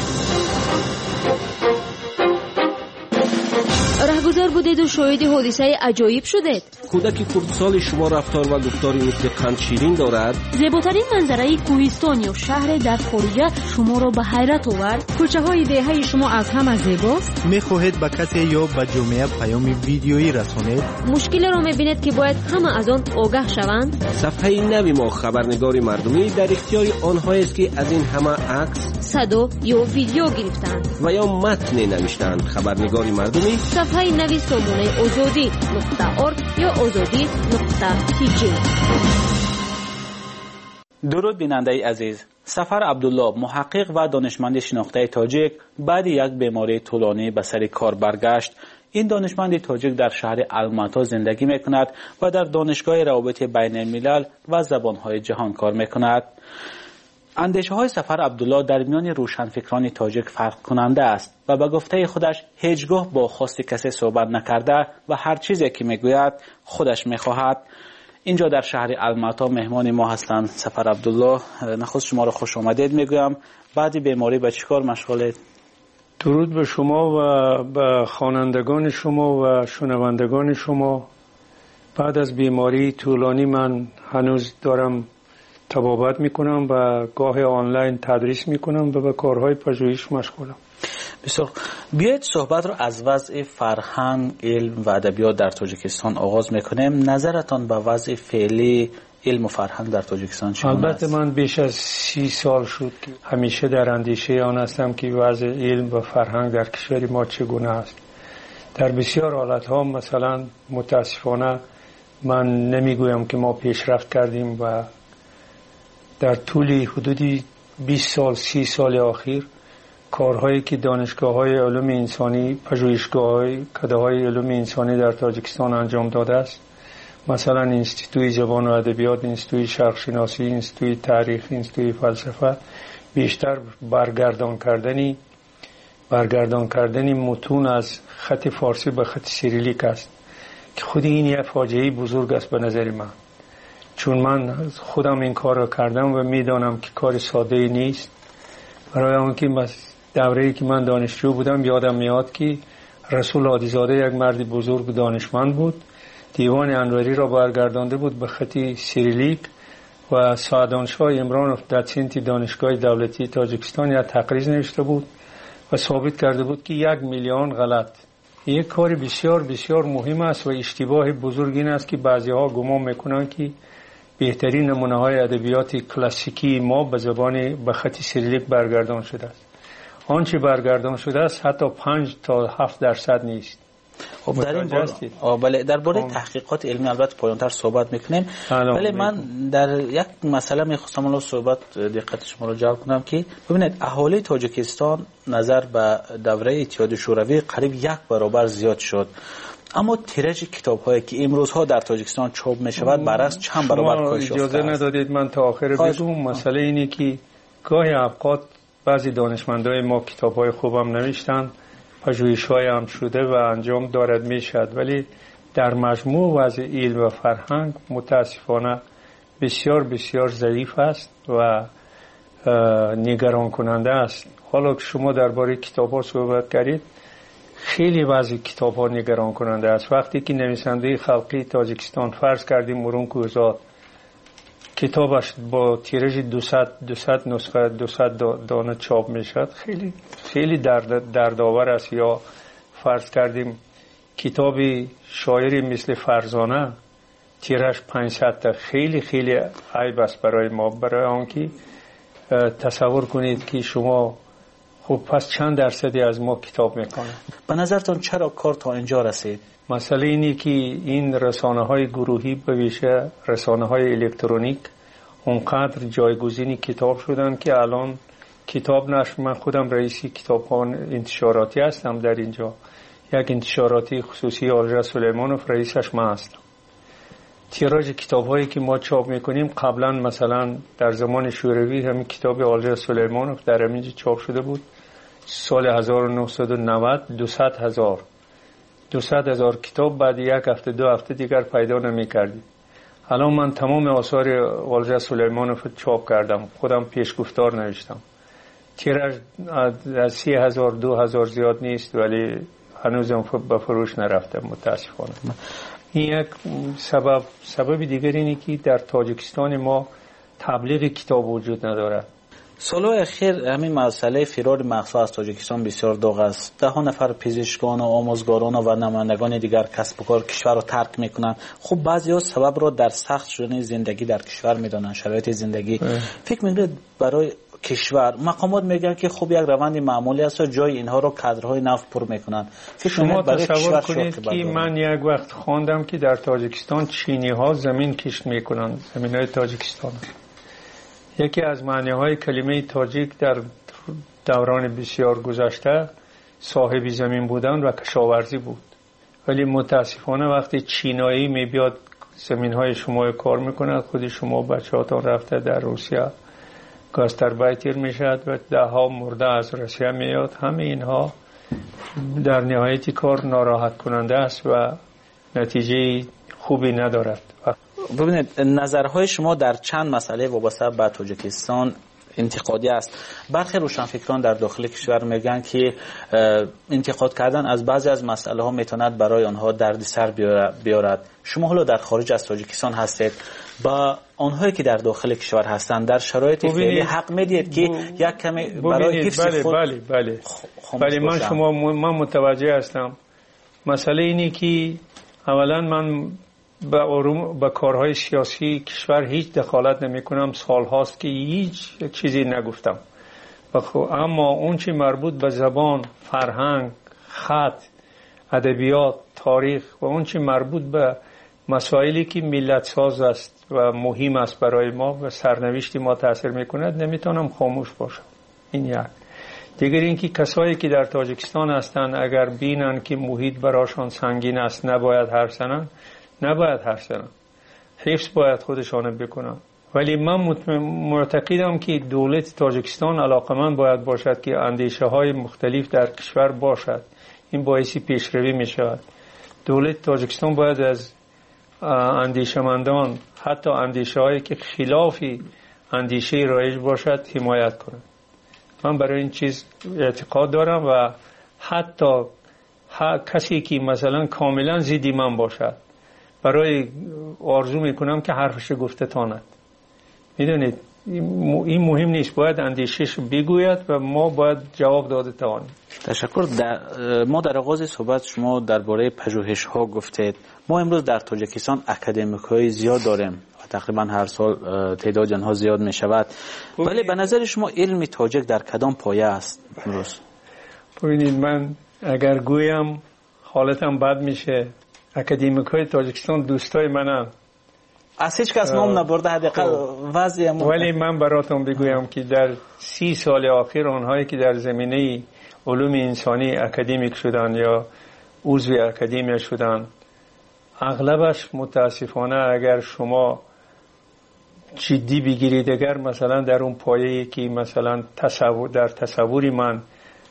رهگذر بودید و شاهد حادثه عجایب شدید. کودک خردسال شما رفتار و گفتاری مثل قند شیرین دارد. زیباترین منظره کوهستان یا شهر در خارجه شما را به حیرت آورد. کوچه های دهه شما از همه زیباست. میخواهید به کسی یا به جامعه پیام ویدیویی رسانید؟ مشکل را میبینید که باید همه از آن آگاه شوند. صفحه نوی ما خبرنگار مردمی در اختیار آنهایی است که از این همه عکس، صدا یا ویدیو گرفتند و یا متن نوشتند. خبرنگار مردمی صفحه نوی سامانه azadi.org یا azadi.tg. درود بیننده عزیز. سفر عبدالله محقق و دانشمند شناخته تاجیک بعد یک بیماری طولانی به سر کار برگشت. این دانشمند تاجیک در شهر الماتا زندگی میکند و در دانشگاه روابط بین الملل و زبانهای جهان کار میکند. اندیشه های سفر عبدالله در میان روشنفکران تاجیک فرق کننده است و به گفته خودش هیچگاه با خواست کسی صحبت نکرده و هر چیزی که میگوید خودش میخواهد. اینجا در شهر الماتا مهمان ما هستند. سفر عبدالله، نخست شما را خوش آمدید میگویم. بعد بیماری به چی کار مشغولید؟ درود به شما و به خوانندگان شما و شنوندگان شما. بعد از بیماری طولانی من هنوز دارم تبابت میکنم و گاه آنلاین تدریس میکنم و به کارهای پژوهش مشغولم. بسیار. بیایید صحبت رو از وضع فرهنگ، علم و ادبیات در تاجیکستان آغاز میکنیم. نظرتان به وضع فعلی علم و فرهنگ در تاجیکستان چه است؟ البته من بیش از 30 سال شد که همیشه در اندیشه آن هستم که وضع علم و فرهنگ در کشور ما چگونه است. در بسیار حالتها مثلا متاسفانه من نمیگویم که ما پیشرفت کردیم و در طول حدودی 20 سال 30 سال اخیر کارهایی که دانشگاه‌های علوم انسانی، پژوهشگاه‌های کادرهای علوم انسانی در تاجیکستان انجام داده است، مثلا انستیتوی زبان و ادبیات، انستیتوی شرق شناسی، انستیتوی تاریخ، انستیتوی فلسفه، بیشتر برگردان کردن متون از خط فارسی به خط سیریلیک است که خود این یک فاجعه بزرگ است به نظر من. چون من خودم این کار را کردم و میدانم که کار ساده نیست. برای آنکه دوره‌ای که من دانشجو بودم یادم میاد که رسول عادیزاده یک مرد بزرگ دانشمند بود، دیوان انوری را برگردانده بود به خط سیریلیک و سعدانشاه عمران داتسینت دانشگاه دولتی تاجیکستان یک تقریر نوشته بود و ثابت کرده بود که 1 میلیون غلط. یک کار بسیار بسیار مهم است و اشتباه بزرگ این است که بعضی‌ها گمان میکنند که بهترین نمونه‌های ادبیات کلاسیکی ما به خط سیریلیک برگردان شده است. آنچه برگردان شده است حتی 5 تا 7% نیست. خب در باره تحقیقات علمی البته پایان‌تر صحبت میکنیم، ولی من در یک مسئله میخواستم الان صحبت دقت شما رو جلب کنم که ببینید اهالی تاجیکستان نظر به دوره اتحاد شوروی قریب 1 برابر زیاد شد، اما تیراژ کتاب‌هایی که امروزها در تاجیکستان چاپ می‌شود برعکس چند برابر کاهش یافته است. اجازه ندادید من تا آخر بگم. مسئله اینه که گاهی اوقات بعضی دانشمندای ما کتاب‌های خوبم نوشتن، پژوهش‌های هم شده و انجام دارد میشد، ولی در مجموع وضع علم و فرهنگ متاسفانه بسیار بسیار ضعیف است و نگران کننده است. حالا که شما درباره کتاب‌ها صحبت کردید، خیلی بعضی کتاب ها نگران کننده است. وقتی که نویسنده خلقی تاجیکستان فرض کردیم مرون کوزاد کتابش با تیراژ 200 نسخه 200 دانه چاپ میشد، خیلی خیلی دردآور است. یا فرض کردیم کتاب شاعری مثل فرزانه تیراژ 500 تا، خیلی خیلی عیب است برای ما، برای آنکه تصور کنید که شما خب پس چند درصدی از ما کتاب میکنه. به نظرتان چرا کار تا اینجا رسید؟ مسئله اینه که این رسانه های گروهی به ویژه رسانه های الکترونیک اونقدر جایگزین کتاب شدن که الان کتاب نشر، من خودم رئیس کتابخانه انتشاراتی هستم در اینجا، یک انتشاراتی خصوصی آلژا سلیمانوف رئیسش من هستم. تیراژ کتاب هایی که ما چاپ میکنیم قبلا مثلا در زمان شوروی همین کتاب آلژا سلیمانوف در همینجا چاپ شده بود سال 1990 200,000 کتاب، بعد یک هفته دو هفته دیگر پیدا نمی کردیم. الان من تمام آثار آلژا سلیمانوف چاپ کردم، خودم پیشگفتار نوشتم. تیراژ از 30,000 2,000 زیاد نیست، ولی هنوزم به فروش نرفته متاسفانه. این یک سبب دیگر اینه که در تاجیکستان ما تبلیغ کتاب وجود ندارد. سالهای اخیر همین مسئله فرار مغزها از تاجیکستان بسیار داغ است. 10 نفر پزشکان و آموزگاران و نمایندگان دیگر کسب و کار کشور را ترک میکنند. خب بعضی‌ها سبب را در سخت شدن زندگی در کشور میدانند، شرایط زندگی. فکر میکنید برای کشور مقامات میگن که خب یک روند معمولی است و جای اینها رو کادرهای نفت پر میکنن. شما تصور کنید که من یک وقت خواندم که در تاجیکستان چینی ها زمین کشت میکنن، زمین های تاجیکستان. یکی از معنی های کلمه تاجیک در دوران بسیار گذشته صاحب زمین بودن و کشاورزی بود، ولی متاسفانه وقتی چینایی میبیاد زمین های شما کار میکنه، خود شما بچه هاتون رفته در روسیه گاستربایتر میشد و 10 مرده از روسیه میاد. همه اینها در نهایت کار ناراحت کننده است و نتیجه خوبی ندارد. ببینید نظرهای شما در چند مسئله وابسته به تاجیکستان انتقادی است. برخی روشنفکران در داخل کشور میگن که انتقاد کردن از بعضی از مسئله ها میتواند برای آنها دردسر بیارد. شما حالا در خارج از تاجیکستان هستید، با آنهایی که در داخل کشور هستند در شرایط فعلی حق میدید که یک کمی برای حفظ خود؟ بله من متوجه هستم. مسئله اینه که اولا من به کارهای سیاسی کشور هیچ دخالت نمی کنم، سال هاست که هیچ چیزی نگفتم. اما اون چی مربوط به زبان، فرهنگ، خط، ادبیات، تاریخ و اون چی مربوط به مسائلی که ملت ساز است و مهم است برای ما و سرنوشت ما تاثیر میکند نمیتونم خاموش باشم. این یک. دیگر اینکه کسایی که در تاجیکستان هستند اگر بینن که محیط براشان سنگین است نباید حرف زنن، حفظ باید خودشان بکنن. ولی من معتقدم که دولت تاجیکستان علاقمند باید باشد که اندیشه های مختلف در کشور باشد. این باعثی پیشروی می شود. دولت تاجیکستان باید از اندیشمندان، حتی اندیشه هایی که خلافی اندیشه رایج باشد، حمایت کنند. من برای این چیز اعتقاد دارم و حتی کسی که مثلا کاملا ضد من باشد برای آرزو میکنم که حرفش گفته تاند. میدونید این مهم نیست، باید اندیشش بگوید و ما باید جواب داده توانیم. تشکر. ما در آغاز صحبت شما درباره پژوهش ها گفتید. ما امروز در تاجیکستان اکادمیک های زیاد داریم و تقریبا هر سال تعداد آنها زیاد می شود، ولی به نظر شما علم تاجیک در کدام پایه است امروز؟ ببینید من اگر گویم حالتم بد میشه. اکادمیک های تاجیکستان دوستای منم، از هیچ کس نام نبرده حداقل وضعی. ولی من براتون بگویم که در 30 سال اخیر آنهایی که در زمینه علوم انسانی اکادمیک شدن یا عضو اکادمی شدن، اغلبش متاسفانه اگر شما جدی بگیرید، اگر مثلا در اون پایه‌ای که مثلا در تصوری من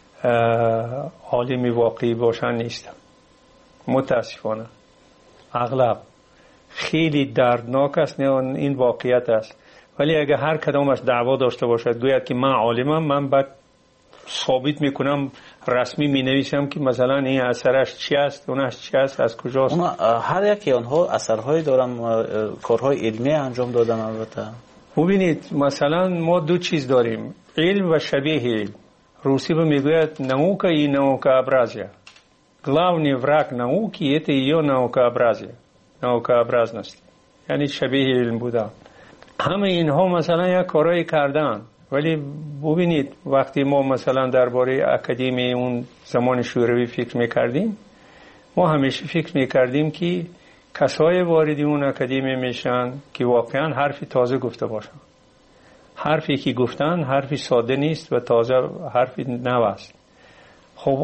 عالمی واقعی باشن نیستم. متاسفانه اغلب خیلی دردناک است، این واقعیت است. ولی اگر هر کدامش دعوا داشته باشد گوید که من عالمم، من بعد ثابت میکنم رسمی می نویسم که مثلا این اثرش چی است، اونش چی است، از کجاست. هر یکی آنها اثرهای دارن، کارهای علمی انجام دادن. البته ببینید مثلا ما دو چیز داریم، علم و شبیه علم. روسی به میگوید наука и наукообразие. Главный враг науки – это ее наукообразие, наукообразность. یعنی شبیه علم بودن. همه اینها مثلا یک کارایی کردن، ولی ببینید وقتی ما مثلا درباره اکادمی اون زمان شوروی فکر میکردیم، ما همیشه فکر میکردیم که کسای واردی اون اکادمی میشن که واقعا حرفی تازه گفته باشن. حرفی که گفتن حرفی ساده نیست و تازه حرفی نو است. خب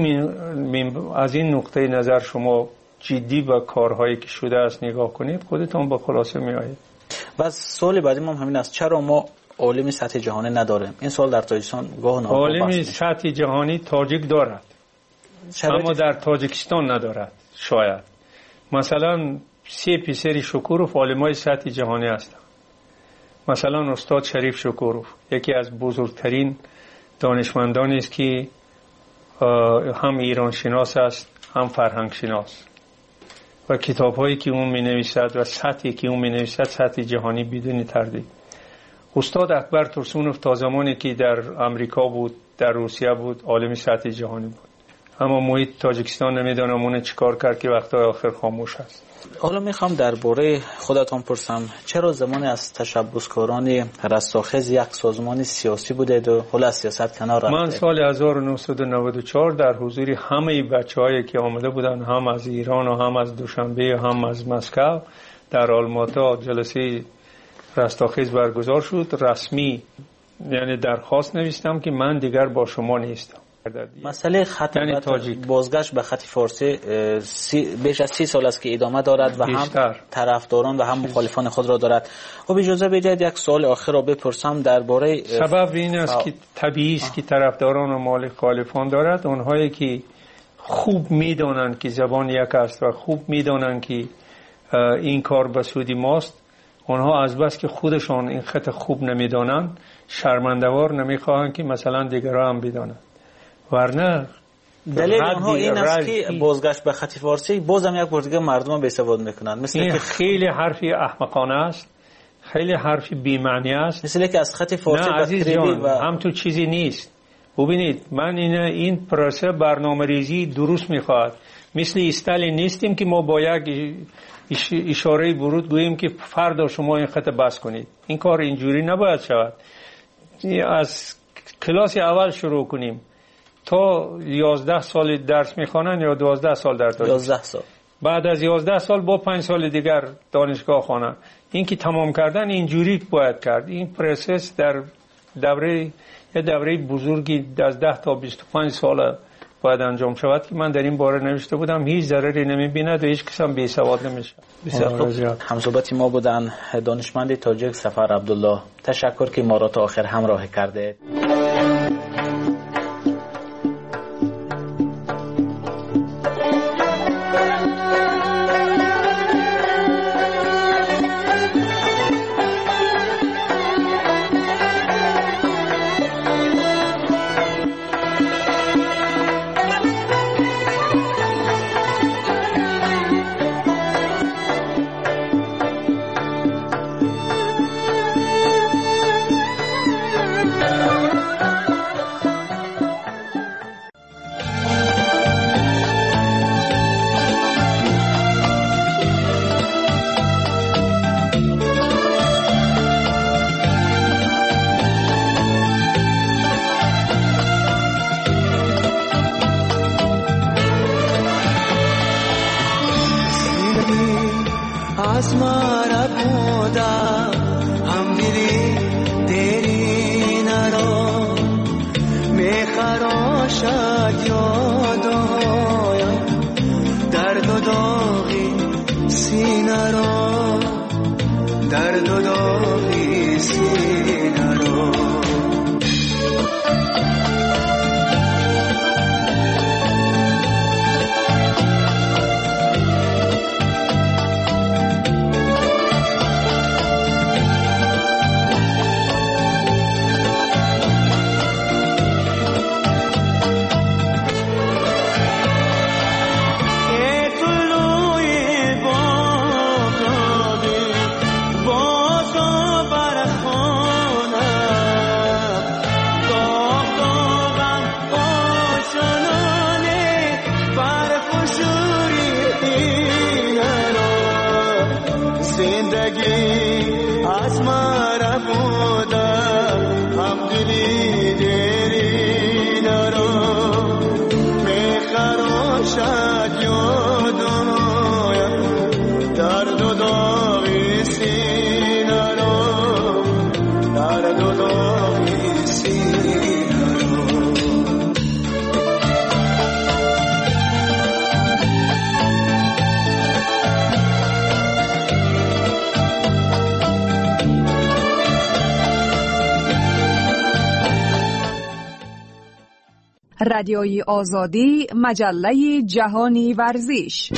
از این نقطه نظر شما جدی با کارهایی که شده است نگاه کنید، خودتون به خلاصه میایید. و سوال بعدی ما همین است، چرا ما عالم سطح جهانی نداریم؟ این سوال در تاجیکستان گاه ناگاه عالم سطح جهانی تاجیک دارد، اما در تاجیکستان ندارد. شاید مثلا 3 پسر شکوروف عالمای سطح جهانی هستند. مثلا استاد شریف شکوروف یکی از بزرگترین دانشمندانی است که هم ایران شناس است هم فرهنگ شناس و کتاب‌هایی که اون می‌نویسد و سطحی که اون می‌نویسد سطح جهانی بدون تردید. استاد اکبر ترسونوف تا زمانی که در امریکا بود، در روسیه بود، عالم سطح جهانی بود. اما محیط تاجیکستان نمیدونم اون چیکار کرد که وقتا آخر خاموش است. حالا میخوام درباره خودتون پرسم، چرا زمان از تشبثکاران رستاخیز یک سازمان سیاسی بودید و حالا از سیاست کنار رفتید؟ من سال 1994 در حضور همه بچه‌هایی که آمده بودن، هم از ایران و هم از دوشنبه و هم از مسکو، در آلماتا جلسه رستاخیز برگزار شد. رسمی یعنی درخواست نوشتم که من دیگر با شما نیستم. مسئله خط یعنی بازگشت به خط فارسی بیش از 30 سال است که ادامه دارد و هم طرفداران و هم مخالفان خود را دارد. خب اجازه بدهید یک سوال آخر را بپرسم درباره سبب این است که طبیعی است که طرفداران و مخالفان دارد. اونهایی که خوب میدونن که زبان یک است و خوب میدونن که این کار به سود ماست، اونها از بس که خودشان این خط خوب نمیدونن شرمنده‌وار نمیخواهند که مثلا دیگران هم بدونن. ورنه دلیل اونها این است که بازگشت به خط فارسی بازم یک بار دیگه مردم بی سواد میکنند. مثل که خیلی حرفی احمقانه است، خیلی حرفی بی معنی است. مثل که از خط فارسی و هم تو چیزی نیست. ببینید من این پروسه برنامه‌ریزی درست میخواد. مثل استالین نیستیم که ما با یک اشاره برود گوییم که فردا شما این خط بس کنید. این کار اینجوری نباید شود. از کلاس اول شروع کنیم تا 11 سال درس میخوانن یا 12 سال در تاجیکستان. 11 سال. بعد از 11 سال با 5 سال دیگر دانشگاه خوانن. این که تمام کردن اینجوری باید کرد. این پروسس در دوره بزرگی از 10 تا 25 سال باید انجام شود که من در این باره نوشته بودم. هیچ ضرری نمیبیند و هیچ کس هم بی سواد نمیشه. همصحبت ما بودن دانشمند تاجیک سفر عبدالله. تشکر که ما را تا آخر همراه کرده. رادیوی آزادی، مجله جهانی ورزش.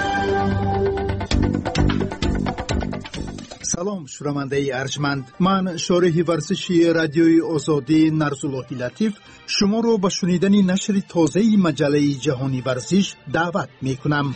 سلام شنونده ارجمند، من شارح ورزشی رادیوی آزادی نرزاللهی لطیف شما رو به شنیدن نشر تازه مجله جهانی ورزش دعوت می کنم.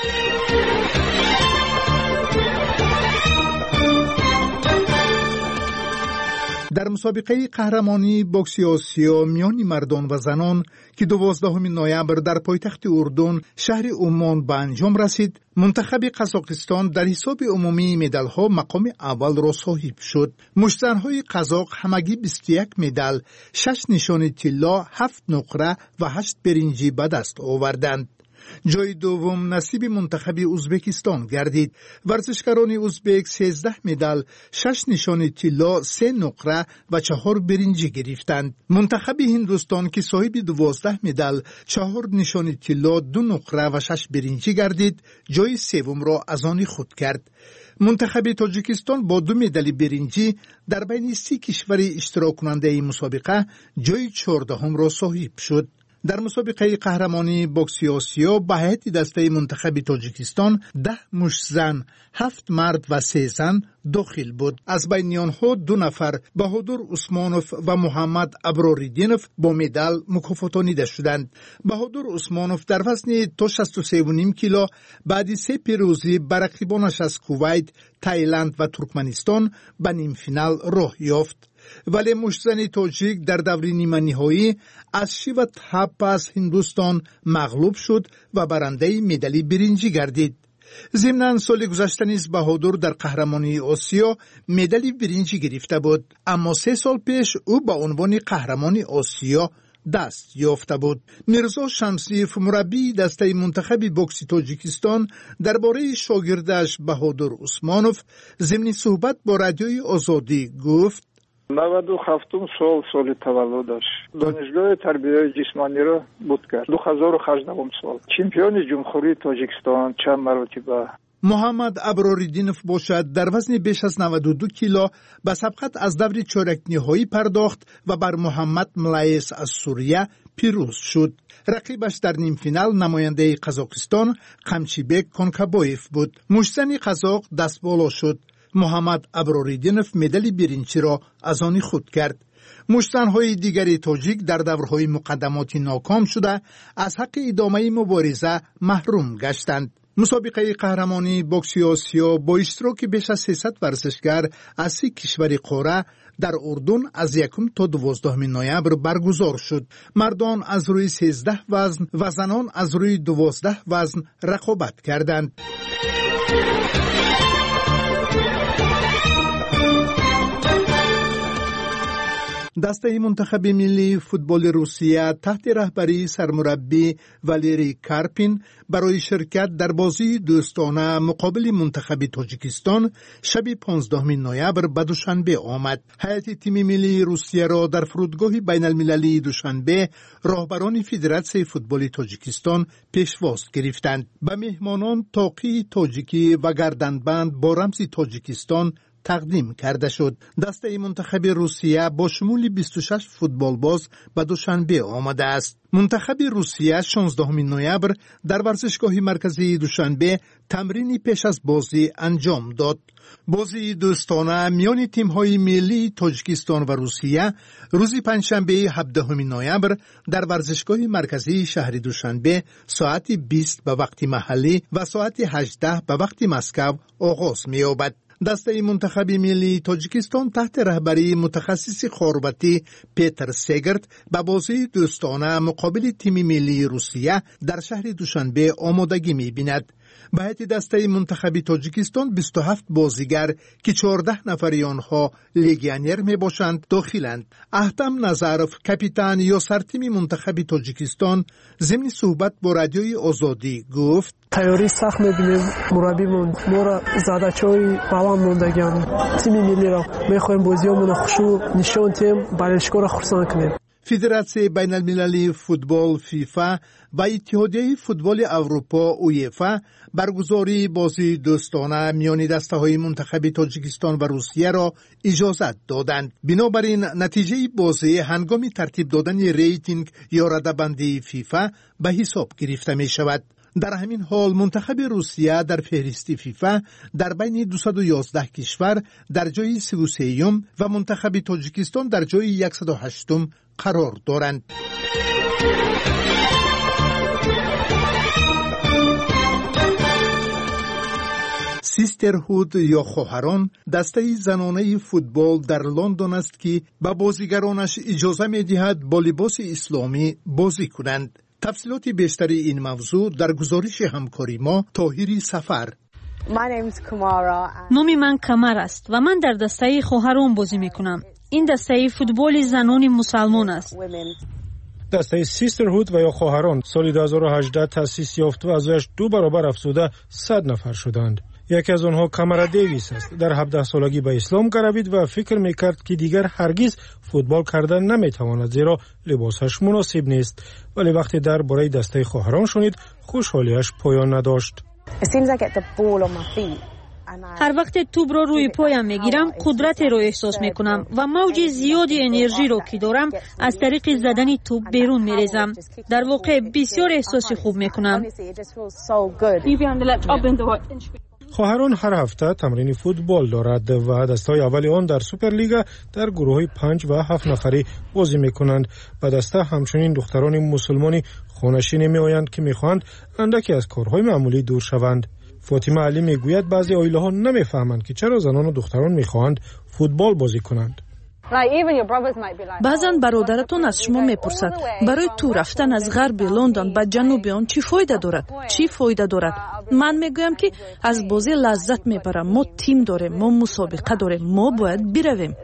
در مسابقه قهرمانی بوکس آسیا میان مردان و زنان که 12 نوامبر در پایتخت اردن شهر عمان به انجام رسید، منتخب قزاقستان در حساب عمومی مدال‌ها مقام اول را صاحب شد. مشت‌زن‌های قزاق همگی 21 مدال، 6 نشان طلا، 7 نقره و 8 برنجی به دست آوردند. جای دوم نصیب منتخب ازبکستان گردید. ورزشکاران ازبک 13 مدال، 6 نشان طلا، 3 نقره و 4 برنجی گرفتند. منتخب هندوستان که صاحب 12 مدال، 4 نشان طلا، 2 نقره و 6 برنجی گردید، جای سوم را از آن خود کرد. منتخب تاجیکستان با 2 مدال برنجی در بین 30 کشور اشتراک کننده این مسابقه جای 14 را صاحب شد. در مسابقه قهرمانی بوکس آسیا به هیئت دسته منتخب تاجیکستان 10 مشت زن، 7 مرد و 3 زن داخل بود. از بین آنها 2 نفر بهادر عثمانوف و محمد ابراریدینوف با مدال مکافاتانیده شدند. بهادر عثمانوف در وزن تا 63.5 کیلو بعد 3 پیروزی بر رقیبانش از کویت، تایلند و ترکمنستان به نیم فینال راه یافت. ولی مشتزن تاجیک در دور نیمه نهایی از شیوت هپ از هندوستان مغلوب شد و برنده مدال برنجی گردید. ضمناً سال گذشته نیز بهادر در قهرمانی آسیا مدال برنجی گرفته بود، اما 3 سال پیش او به عنوان قهرمان آسیا دست یافته بود. میرزا شمسیف مربی دسته منتخب بوکس تاجیکستان درباره شاگردش بهادر عثمانوف ضمن صحبت با رادیوی آزادی گفت: 97 سال تولدش دانشگاه تربیت جسمانی را بود کرد. 2018 سال چمپیون جمهوری تاجیکستان چند مرتبه. محمد ابراریدینوف باشد در وزن بیش از 92 کیلو به سبقت از دور چهارک نهایی پرداخت و بر محمد ملایس از سوریه پیروز شد. رقیبش در نیم فینال نماینده قزاقستان قمچیبک کونکابویف بود. مشتزن قزاق دست بالا شد. محمد ابراریدینوف مدال برنجی را از آن خود کرد. مشتزن‌های دیگری تاجیک در دورهای مقدماتی ناکام شده از حق ادامه مبارزه محروم گشتند. مسابقه قهرمانی بوکس آسیا با اشتراک بیش از 300 ورزشکار از 3 کشور قاره در اردن از 1 تا 12 نوامبر برگزار شد. مردان از روی 13 وزن و زنان از روی 12 وزن رقابت کردند. دسته منتخب ملی فوتبال روسیه تحت رهبری سرمربی والری کارپین برای شرکت در بازی دوستانه مقابل منتخب تاجیکستان شب 15 نوامبر به دوشنبه آمد. هیئت تیم ملی روسیه را در فرودگاه بین المللی دوشنبه راهبران فدراسیون فوتبال تاجیکستان پیشواز گرفتند. به مهمانان طاقی تاجیکی و گردنبند با رمز تاجیکستان تقدیم کرده شد. دسته منتخب روسیه با شمول 26 فوتبالباز به دوشنبه آمده است. منتخب روسیه 16 نوامبر در ورزشگاه مرکزی دوشنبه تمرینی پیش از بازی انجام داد. بازی دوستانه میان تیم‌های ملی تاجیکستان و روسیه روز پنجشنبه 17 نوامبر در ورزشگاه مرکزی شهر دوشنبه ساعت 20 به وقت محلی و ساعت 18 به وقت مسکو آغاز می‌یابد. دسته منتخب ملی تاجیکستان تحت رهبری متخصص خاربتی پیتر سگرت به بازی دوستانه مقابل تیم ملی روسیه در شهر دوشنبه آمادگی می‌بیند. به هیئت دسته منتخب تاجیکستان 27 بازیگر که 14 نفر آنها لیگیونر میباشند داخلند. احتم نظرف کاپیتان یا سرتیم منتخب تاجیکستان ضمن صحبت با رادیوی آزادی گفت: تیاری سخت می‌بینیم. مربیمون ما را زدچای بالا موندگان تیم ملی را می‌خوایم بازیامون خوشو نشون تیم بالشکو را خرسان کنیم. فدراسیون بین المللی فوتبال فیفا و اتحادیه فوتبال اروپا اویفا برگزاری بازی دوستانه میان دسته‌های منتخب تاجیکستان و روسیه را اجازت دادند. بنابراین نتیجه بازی هنگام ترتیب دادن ریتینگ یا رده‌بندی فیفا به حساب گرفته می شود. در همین حال منتخب روسیه در فهرست فیفا در بین 211 کشور در جای 33 و منتخب تاجیکستان در جای 108 قرار دارند. سیسترهود یا خواهران دسته زنانه فوتبال در لندن است که به بازیگرانش اجازه می‌دهد با لباس اسلامی بازی کنند. تفصیلات بیشتری این موضوع در گزارش همکاری ما طاهری سفر. نام من کمر است و من در دسته خواهران بازی میکنم. این دسته فوتبال زنان مسلمان است. دسته سیسترهود و یا خواهران سال 2018 تأسیس یافت و ازش 2 برابر افزوده 100 نفر شدند. یکی از آنها کامرا دیویس است. در 17 سالگی به اسلام گروید و فکر میکرد که دیگر هرگز فوتبال کردن نمیتواند زیرا لباسش مناسب نیست. ولی وقتی درباره دسته خواهران شنید خوشحالیش پایان نداشت. هر وقت توپ را روی پایم میگیرم قدرت را احساس میکنم و موج زیادی انرژی را که دارم از طریق زدن توپ بیرون میریزم. در واقع بسیار احساس خوب میکنم. خواهران هر هفته تمرین فوتبال دارد و دسته‌های اول آن در سوپرلیگا در گروه‌های 5 و 7 نفری بازی می‌کنند. به دسته همچنین دختران مسلمانی خانه‌نشین می‌آیند که می‌خواهند اندکی از کارهای معمولی دور شوند. فاطمه علی میگوید بعضی عائله‌ها نمی‌فهمند که چرا زنان و دختران می‌خواهند فوتبال بازی کنند. баъзан бародаратон аз шумо мепурсад барои ту рафтан аз ғарби лондон ба ҷануби он чӣ фоида дорад. ман мегӯям ки аз бозӣ лаззат мебарам. мо тим дорем, мо мусобиқа дорем, мо бояд биравем.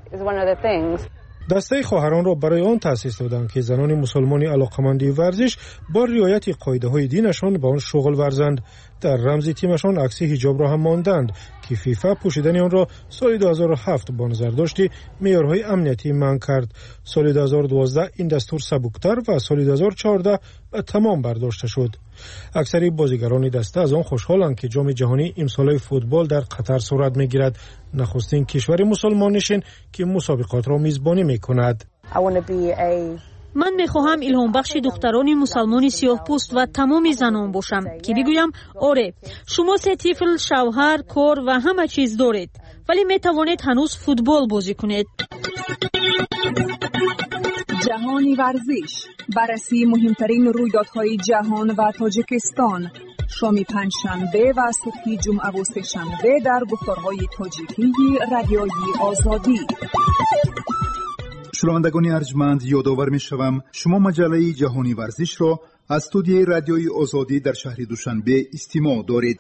دسته خواهران را برای آن تأسیس دادند که زنان مسلمانی علاقمندی ورزش با رعایت قاعده‌های دینشان به آن شغل ورزند. در رمز تیمشان عکس حجاب را هم ماندند که فیفا پوشیدن آن را سال 2007 با نظر داشتی معیارهای امنیتی منع کرد. سال 2012 این دستور سبکتر و سال 2014 به تمام برداشته شد. اکثر بازیگران دسته از آن خوشحالند که جام جهانی امسال فوتبال در قطر صورت می‌گیرد، نخستین کشور مسلمان نشین که مسابقات را میزبانی می‌کند. من میخواهم الهام بخش دختران مسلمان سیاه پوست و تمام زنان باشم که بگویم آره شما 3 طفل، شوهر، کار و همه چیز دارید ولی میتوانید هنوز فوتبال بازی کنید. جهانی ورزش، بررسی مهمترین رویدادهای جهان و تاجیکستان، شام پنجشنبه و صبح جمعه و سه‌شنبه در گفتارهای تاجیکی رادیوی آزادی. شنوندگان ارجمند، یادآور می‌شوم شما مجله جهانی ورزش را از استودیوی رادیوی آزادی در شهر دوشنبه استماع دارید.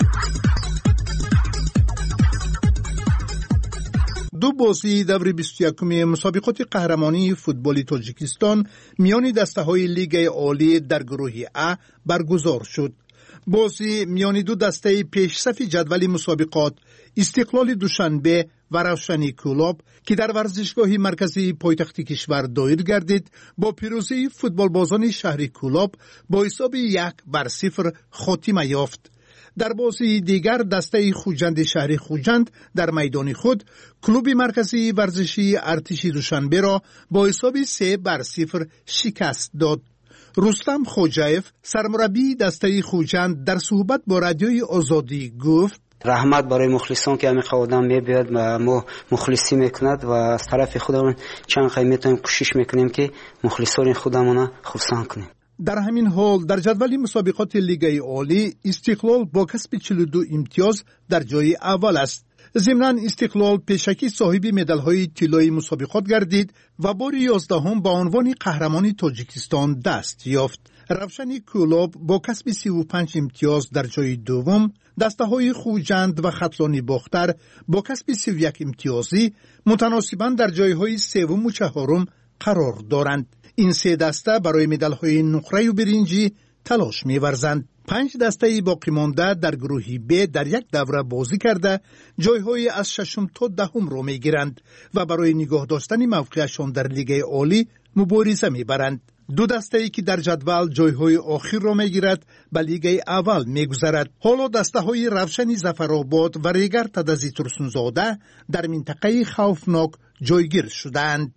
2 بازی دور 21 مسابقات قهرمانی فوتبال تاجیکستان میان دسته‌های لیگ عالی در گروه A برگزار شد. بازی میان 2 دسته پیشصف جدول مسابقات استقلال دوشنبه و روشنی کلوب که در ورزشگاه مرکزی پایتخت کشور دایر گردید با پیروزی فوتبالبازان شهر کلوب با حساب 1-0 خاتمه یافت. در بازی دیگر دسته خوجند شهر خوجند در میدان خود کلوب مرکزی ورزشی ارتش دوشنبه را با حساب 3-0 شکست داد. رستم خوجایف سرمربی دسته خوجند در صحبت با رادیوی آزادی گفت رحمت برای مخلصان که همین آدم میبید و ما مخلصی میکند و از طرف خودمون چند خیلی میتونیم کوشش میکنیم که مخلصان خودمون خرسان کنیم. در همین حال در جدول مسابقات لیگ عالی استقلال با کسب 42 امتیاز در جای اول است. ضمناً استقلال پیشکی صاحب مدال‌های طلایی مسابقات گردید و بار 11 به عنوان قهرمان تاجیکستان دست یافت. روشنی کلوب با کسب 35 امتیاز در جای دوم، دسته‌های خوجند و خطلانی باختر با کسب 31 امتیازی متناسباً در جای‌های سوم و چهارم قرار دارند. این 3 دسته برای مدال‌های نقره و برنجی تلاش می‌ورزند. 5 دسته باقی مانده در گروه B در یک دوره بازی کرده جای‌های از 6 تا 10 را می‌گیرند و برای نگاه داشتن موقعشان در لیگ عالی مبارزه میبرند. دو دسته‌ای که در جدول جایهای آخر را میگیرد به لیگ اول میگذرد. حالا دسته‌های روشن ظفرآباد و ریگر تدزی ترسونزاده در منطقه خوفناک جایگیر شدند.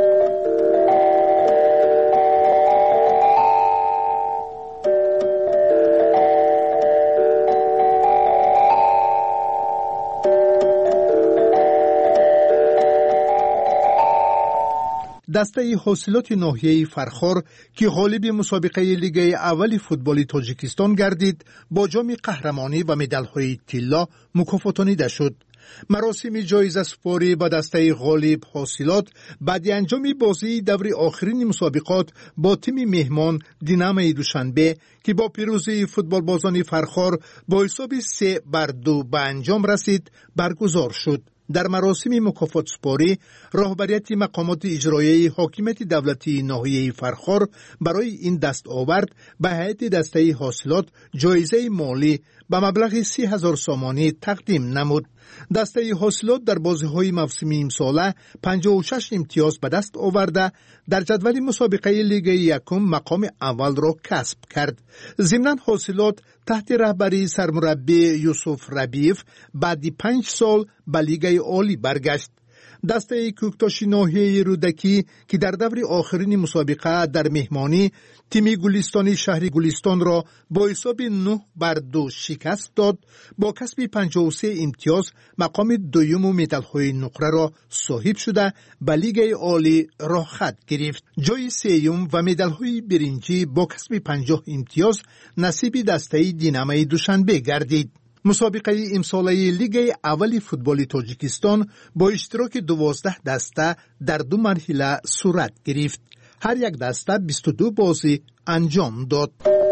دسته حاصلات ناحیه فرخار که غالب مسابقه لیگ اول فوتبال تاجیکستان گردید با جام قهرمانی و مدال‌های طلا مکافاتانیده شد. مراسم جایزه سپاری به دسته غالب حاصلات بعد انجام بازی دور آخرین مسابقات با تیم مهمان دینامای دوشنبه که با پیروزی فوتبال بازان فرخار با حساب 3-2 به انجام رسید برگزار شد. در مراسم مکافات سپاری راهبریت مقامات اجرایی حاکمیت دولتی ناحیه فرخار برای این دستاورد به هیئت دسته حاصلات جایزه مالی به مبلغ 30,000 سامانی تقدیم نمود. دسته حاصلات در بازی‌های موسمی امساله 56 امتیاز به دست آورده در جدول مسابقه لیگ یکم مقام اول را کسب کرد. ضمناً حاصلات تحت رهبری سرمربی یوسف ربیف بعد 5 سال به لیگ عالی برگشت. دسته کوکتاش ناحیه رودکی که در دور آخرین مسابقه در مهمانی تیم گلستانی شهر گلستان را با حساب 9-2 شکست داد، با کسب 53 امتیاز مقام دوم و مدال‌های نقره را صاحب شده به لیگ عالی راه خط گرفت. جای سوم و مدال‌های برنجی با کسب 50 امتیاز نصیب دسته دینامای دوشنبه گردید. مسابقه امساله لیگ اول فوتبال تاجیکستان با اشتراک 12 دسته در 2 مرحله صورت گرفت. هر یک دسته 22 بازی انجام داد.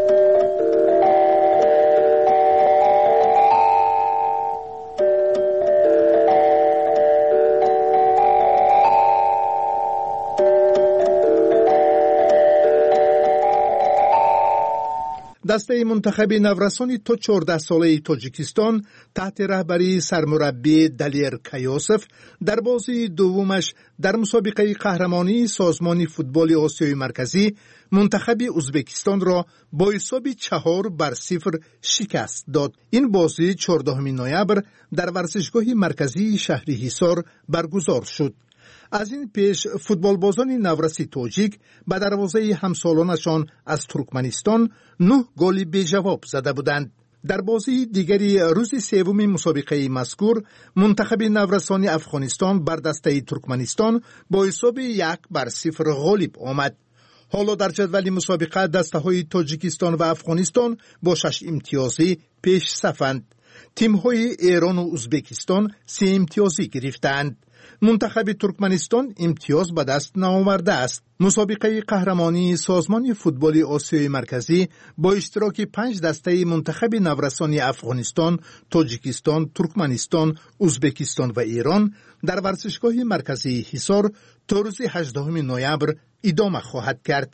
دسته منتخب نورسانی تا 14 ساله تاجیکستان تحت رهبری سرمربی دلیر کیاسف در بازی دومش در مسابقه قهرمانی سازمان فوتبال آسیای مرکزی منتخب ازبکستان را با حساب 4-0 شکست داد. این بازی 14 نوامبر در ورزشگاه مرکزی شهر حصار برگزار شد. از این پیش فوتبال بازان نورسی تاجیک به دروازه همسالانشان از ترکمنستان 9 گل بی جواب زده بودند. در بازی دیگری روز سوم مسابقه مذکور منتخب نورسانی افغانستان بر دسته ترکمنستان با حساب 1-0 غالب آمد. حالا در جدول مسابقه دسته های تاجیکستان و افغانستان با 6 امتیازی پیش صفند. تیم های ایران و ازبکستان 3 امتیازی گرفتند. منتخب ترکمنستان امتیاز به دست نآورده است. مسابقه قهرمانی سازمان فوتبال آسیای مرکزی با اشتراک 5 دسته منتخب نورسانی افغانستان، تاجیکستان، ترکمنستان، ازبکستان و ایران در ورزشگاه مرکزی حصار تا روز 18 نوامبر ادامه خواهد کرد.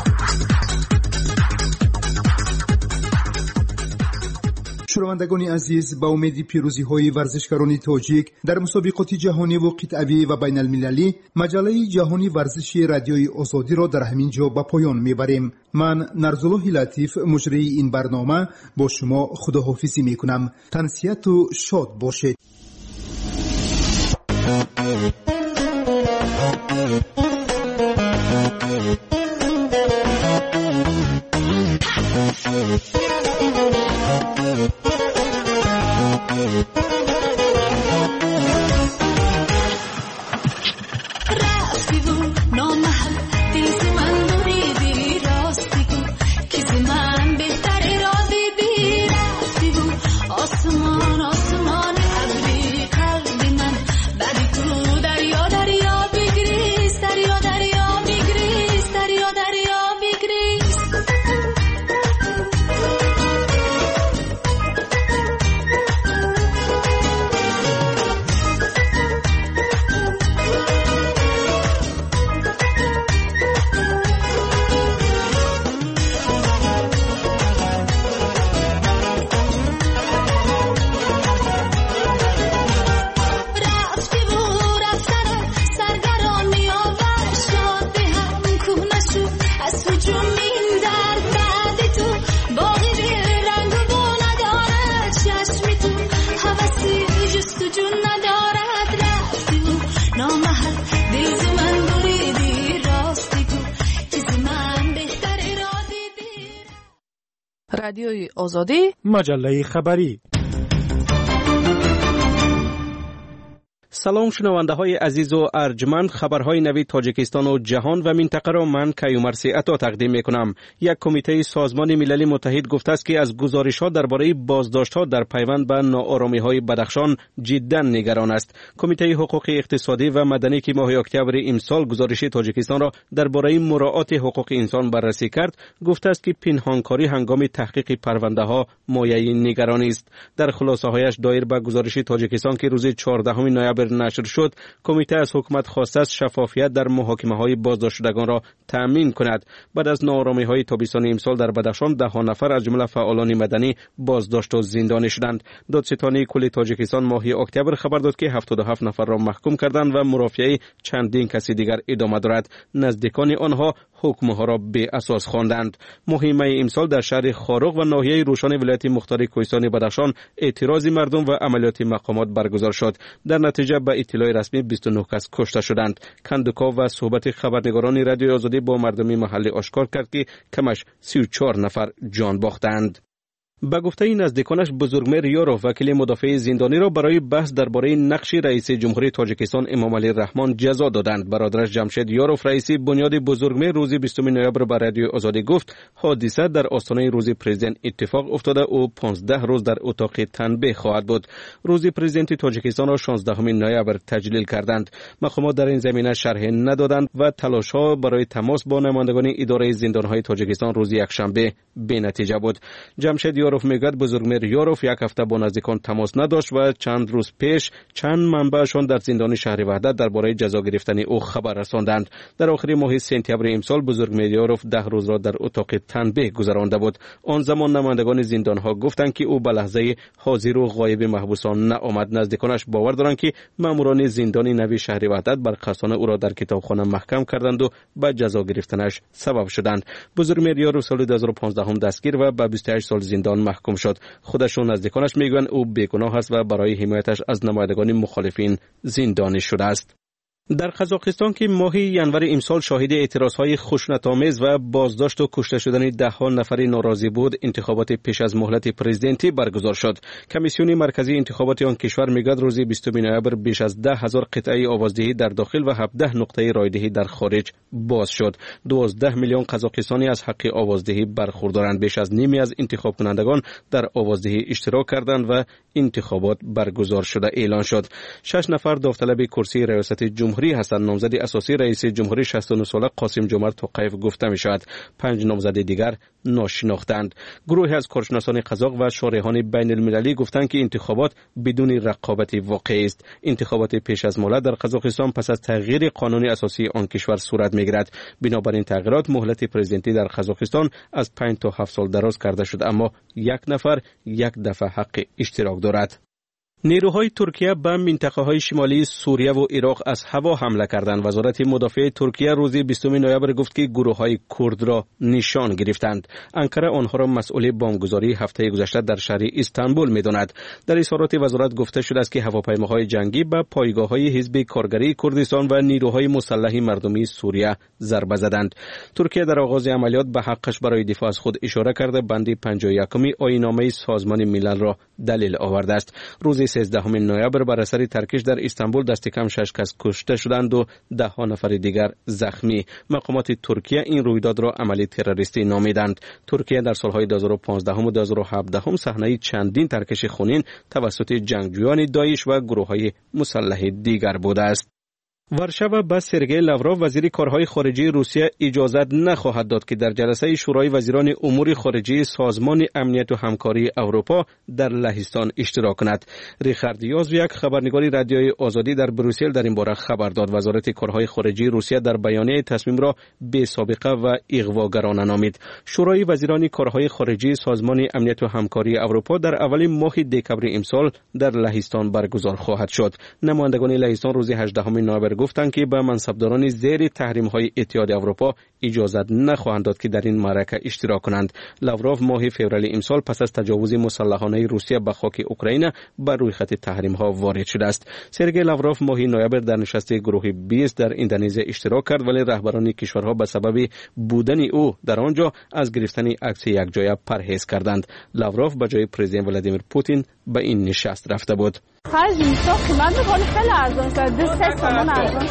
شنوندگان عزیز، با امید پیروزی های ورزشکاران تاجیک در مسابقات جهانی و قطعی و بین المللی مجله جهانی ورزش رادیوی آزادی را در همین جا به پایان میبریم. من نرزالله لطیف مجری این برنامه با شما خداحافظی میکنم. تنسیت و شاد باشید. رادیوی آزادی، مجله خبری. سلام شنونده های عزیز و ارجمند، خبرهای نوی تاجیکستان و جهان و منطقه را من کیومرثی عطا تقدیم می کنم. یک کمیته سازمان ملل متحد گفته است که از گزارش ها درباره بازداشت ها در پیوند به ناآرامی های بدخشان جدا نگران است. کمیته حقوق اقتصادی و مدنی که ماه اکتبر امسال گزارش تاجیکستان را درباره مراعات حقوق انسان بررسی کرد، گفته است که پنهانکاری هنگام تحقیق پرونده ها مایه نگرانی است. در خلاصه هایش دایر به گزارش تاجیکستان که روز 14 نوامبر نشر شد، کمیته از حکومت خواسته است شفافیت در محاکمه های بازداشت شدگان را تامین کند. بعد از ناآرامی های تابستان امسال در بدخشان 10 نفر از جمله فعالان مدنی بازداشت و زندانی شدند. دادستانی کل تاجیکستان ماه اکتبر خبر داد که 77 نفر را محکوم کردند و مرافعه چندین کسی دیگر ادامه دارد. نزدیکان آنها حکم ها را بی اساس خواندند. مهمه امسال در شهر خاروق و ناحیه روشان ولایت مختار کوهستان بدخشان اعتراض مردم و عملیات مقامات برگزار شد. در نتیجه به اطلاع رسمی 29 کس کشته شدند. کندوکا و صحبت خبرنگاران رادیو آزادی با مردم محلی آشکار کرد که کمش 34 نفر جان باختند. به گفته نزدیکانش بزرگمیر یاروف وکیل مدافع زندانی را برای بحث درباره نقش رئیس جمهوری تاجیکستان امام علی رحمان جزا دادند. برادرش جمشید یاروف رئیس بنیاد بزرگمیر روز 20 نوامبر به رادیو آزادی گفت حادثه در آستانه روز پرزیدنت اتفاق افتاده و 15 روز در اتاق تنبیه خواهد بود. روز پرزیدنت تاجیکستان را 16 نوامبر تجلیل کردند. مقامات در این زمینه شرح ندادند و تلاش‌ها برای تماس با نمایندگان اداره زندان‌های تاجیکستان روز یکشنبه بی‌نتیجه بود. جمشید یاروف میگوید بزرگمیر یاروف یک هفته با نزدیکان تماس نداشت و چند روز پیش چند منبعشان در زندان شهر وحدت درباره جزا گرفتن او خبر رساندند. در آخر ماه سپتامبر امسال بزرگمیر یاروف 10 روز را در اتاق تنبیه گذرانده بود. آن زمان نمایندگان زندان‌ها گفتند که او به لحظه حاضر و غایب محبوسان نآمد. نزدیکانش باور دارند که ماموران زندان نوی شهر وحدت برقصانه او را در کتابخانه محکم کردند و به جزا گرفتنش سبب شدند. بزرگمیر یاروف سال 2015 دستگیر و به 28 سال زندان محکوم شد. خودش و نزدیکانش میگویند او بیگناه است و برای حمایتش از نمایندگان مخالفین زندانی شده است. در قزاقستان که ماه ینور امسال شاهد اعتراضهای خشونت‌آمیز و بازداشت و کشته شدن 10 نفر ناراضی بود، انتخابات پیش از مهلت پرزیدنتی برگزار شد. کمیسیون مرکزی انتخابات آن کشور میگوید روز 20 نوامبر بیش از 10,000 قطعه آوازدهی در داخل و 17 نقطه رایدهی در خارج باز شد. 12 میلیون قزاقستانی از حق آوازدهی برخوردارند. بیش از نیمی از انتخاب کنندگان در آوازدهی اشتراک کردند و انتخابات برگزار شده اعلان شد. 6 نفر داوطلب کرسی ریاست جمهوری هستند. نامزد اساسی رئیس جمهوری 69 ساله قاسم جمعت توقیف گفته می شود. 5 نامزد دیگر ناشناختند. گروهی از کارشناسان قزاق و شارحان بین المللی گفتند که انتخابات بدون رقابت واقعی است. انتخابات پیش از مهلت در قزاقستان پس از تغییر قانون اساسی آن کشور صورت می گیرد. بنابراین تغییرات مهلت پرزیدنتی در قزاقستان از 5 تا 7 سال دراز کرده شد، اما یک نفر یک دفعه حق اشتراک دارد. نیروهای ترکیه به منطقه‌های شمالی سوریه و عراق از هوا حمله کردند. وزارت مدافع ترکیه روز 20 نوامبر گفت که گروه‌های کرد را نشان گرفتند. انقره آنها را مسئول بمبگذاری هفته گذشته در شهر استانبول می‌داند. در اظهارات وزارت گفته شده است که هواپیماهای جنگی به پایگاه‌های حزب کارگری کردستان و نیروهای مسلح مردمی سوریه ضربه زدند. ترکیه در آغاز عملیات به حقش برای دفاع از خود اشاره کرده بند 51 آیین‌نامه سازمان ملل را دلیل آورده است. روز 13 نوامبر بر اثر ترکش در استانبول دست کم 6 کس کشته شدند و 10 نفر دیگر زخمی. مقامات ترکیه این رویداد را عملی تروریستی نامیدند. ترکیه در سالهای 2015 و 2017 صحنه چندین ترکش خونین توسط جنگجویان داعش و گروه‌های مسلح دیگر بوده است. ورشوا به سرگئی لاوروف وزیر کارهای خارجه روسیه اجازت نخواهد داد که در جلسه شورای وزیران امور خارجه سازمان امنیت و همکاری اروپا در لهستان اشتراک کند. ریخارد یازویک خبرنگار رادیوی آزادی در بروسل در این باره خبر داد. وزارت کارهای خارجه روسیه در بیانیه تصمیم را بی سابقه و اغواگرانه نامید. شورای وزیران کارهای خارجه سازمان امنیت و همکاری اروپا در اول ماه دکمبر امسال در لهستان برگزار خواهد شد. نمایندگان لهستان روز 18 نوامبر گفتند که به منصبداران زیر تحریم‌های اتحادیه اروپا اجازه نخواهند داد که در این معرکه اشتراک کنند. لاوروف ماه فوریه امسال پس از تجاوز مسلحانه روسیه به خاک اوکراین بر روی خط تحریم‌ها وارد شده است. سرگئی لاوروف ماه نوامبر در نشست گروه 20 در اندونزی اشتراک کرد، ولی رهبران کشورها به سبب بودن او در آنجا از گرفتن عکس یکجایی پرهیز کردند. لاوروف به جای پرزیدنت ولادیمیر پوتین به این نشست رفته بود. خرج میساخت من می‌خوام خیلی ارزان شد. 2 تومان ارزان.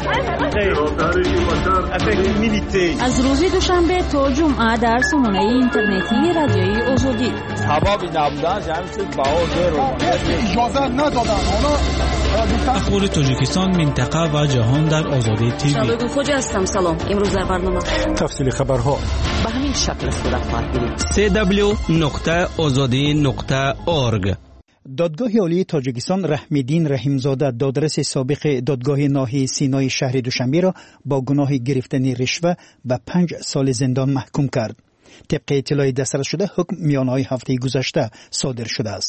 از روز دوشنبه تا جمعه در سامانه اینترنتی رادیوی آزادی. سببی نبودن جمعیت باور اجازه ندادن. اخبار تاجیکستان، منطقه و جهان در آزادی تیوی. شباب خوش هستم. سلام. امروز در برنامه تفصیل خبرها به همین شکل صورت خواهد گرفت. www.azadi.org. دادگاه عالی تاجیکستان رحمیدین رحیمزاده، دادرس سابق دادگاه ناحیه سینای شهر دوشنبه را با گناه گرفتن رشوه به 5 سال زندان محکوم کرد. طبق اطلاع دسترس شده حکم میانهای هفته گذشته صادر شده است.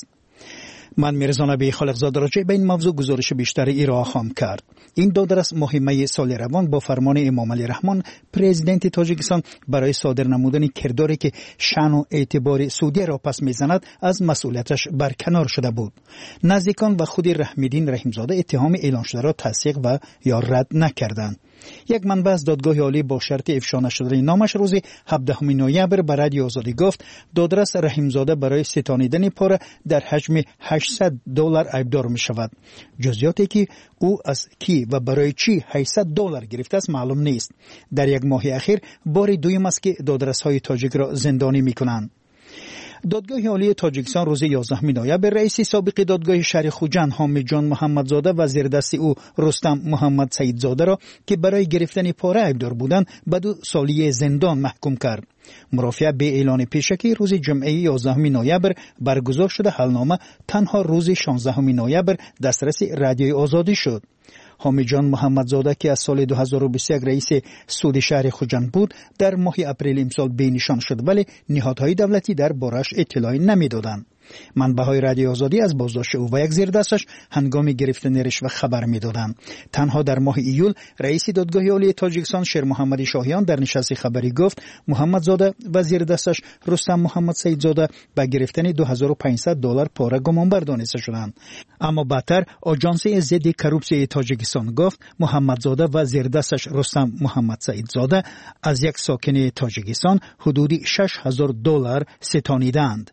من میرزا نبی خالقزاده راجع به این موضوع گزارش بیشتری ارائه خواهم کرد. این دادرس ماه می سال روان با فرمان امام علی رحمان پرزیدنت تاجیکستان برای صادر نمودن کرداری که شأن و اعتبار سعودی را پس میزند از مسئولیتش برکنار شده بود. نزدیکان و خود رحمیدین رحیمزاده اتهام اعلان شده را تصدیق و یا رد نکردند. یک منبع از دادگاه عالی با شرط افشا نشدن نامش روز 17 نوامبر به رادیو آزادی گفت دادرس رحیمزاده برای ستانیدن پاره در حجم $800 ایبدار می شود. جزئیاتی که او از کی و برای چی $800 گرفته است معلوم نیست. در یک ماه اخیر بار دوم است که دادرس های تاجیک را زندانی می کنند. دادگاه عالی تاجیکستان روز 11 نوامبر رئیس سابق دادگاه شهر خوجند حامد جان محمدزاده و زیردست او رستم محمد سعیدزاده را که برای گرفتن پاره ایبدار بودند به 2 سالی زندان محکوم کرد. مرافعه به اعلان پیشکی روز جمعه 11 نوامبر برگزار شده حلنامه تنها روز 16 نوامبر دسترس رادیوی آزادی شد. حامد جان محمدزاده که از سال 2021 رئیس سود شهر خوجند بود در ماه اپریل امسال بینشان شد، ولی نهادهای دولتی در بارش اطلاعی نمیدادند. منبع‌های رادیو آزادی از بازداشت او و یک زیردستش هنگام گرفتن رشوه خبر می‌دادند. تنها در ماه ایول رئیس دادگاه عالی تاجیکستان شیر محمد شاهیان در نشست خبری گفت محمدزاده و زیردستش رستم محمد سعیدزاده به گرفتن $2500 پاره گمانبر دانسته شدند. اما بعدتر آژانس ضد کروپسی تاجیکستان گفت محمدزاده و زیردستش رستم محمد سعیدزاده از یک ساکن تاجیکستان حدود $6000 ستانیدند.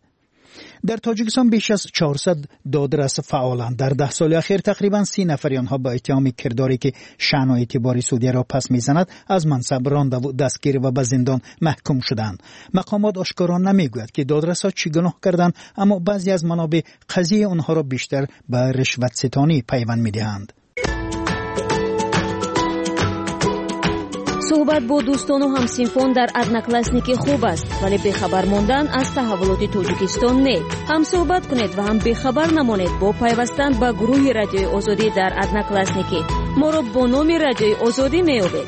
در تاجیکستان بیش از 400 دادرس فعالند. در 10 سال اخیر تقریباً 30 نفر آنها با اتهام کرداری که شأن و اعتبار سعودی را پس میزند از منصب رانده و دستگیر و به زندان محکوم شدند. مقامات آشکارا نمیگوید که دادرس‌ها چی گناه کردند، اما بعضی از منابع قضیه آنها را بیشتر به رشوت ستانی پیوند میدهند. صحبت با دوستان و همسینفان در ادناکلاسنیکی خوب است، ولی بخبر ماندن از تحولات تاجیکستان نه. هم صحبت کنید و هم بخبر نمانید با پیوستن به گروه رادیوی آزادی در ادناکلاسنیکی. ما را با نام رادیوی آزادی میابید.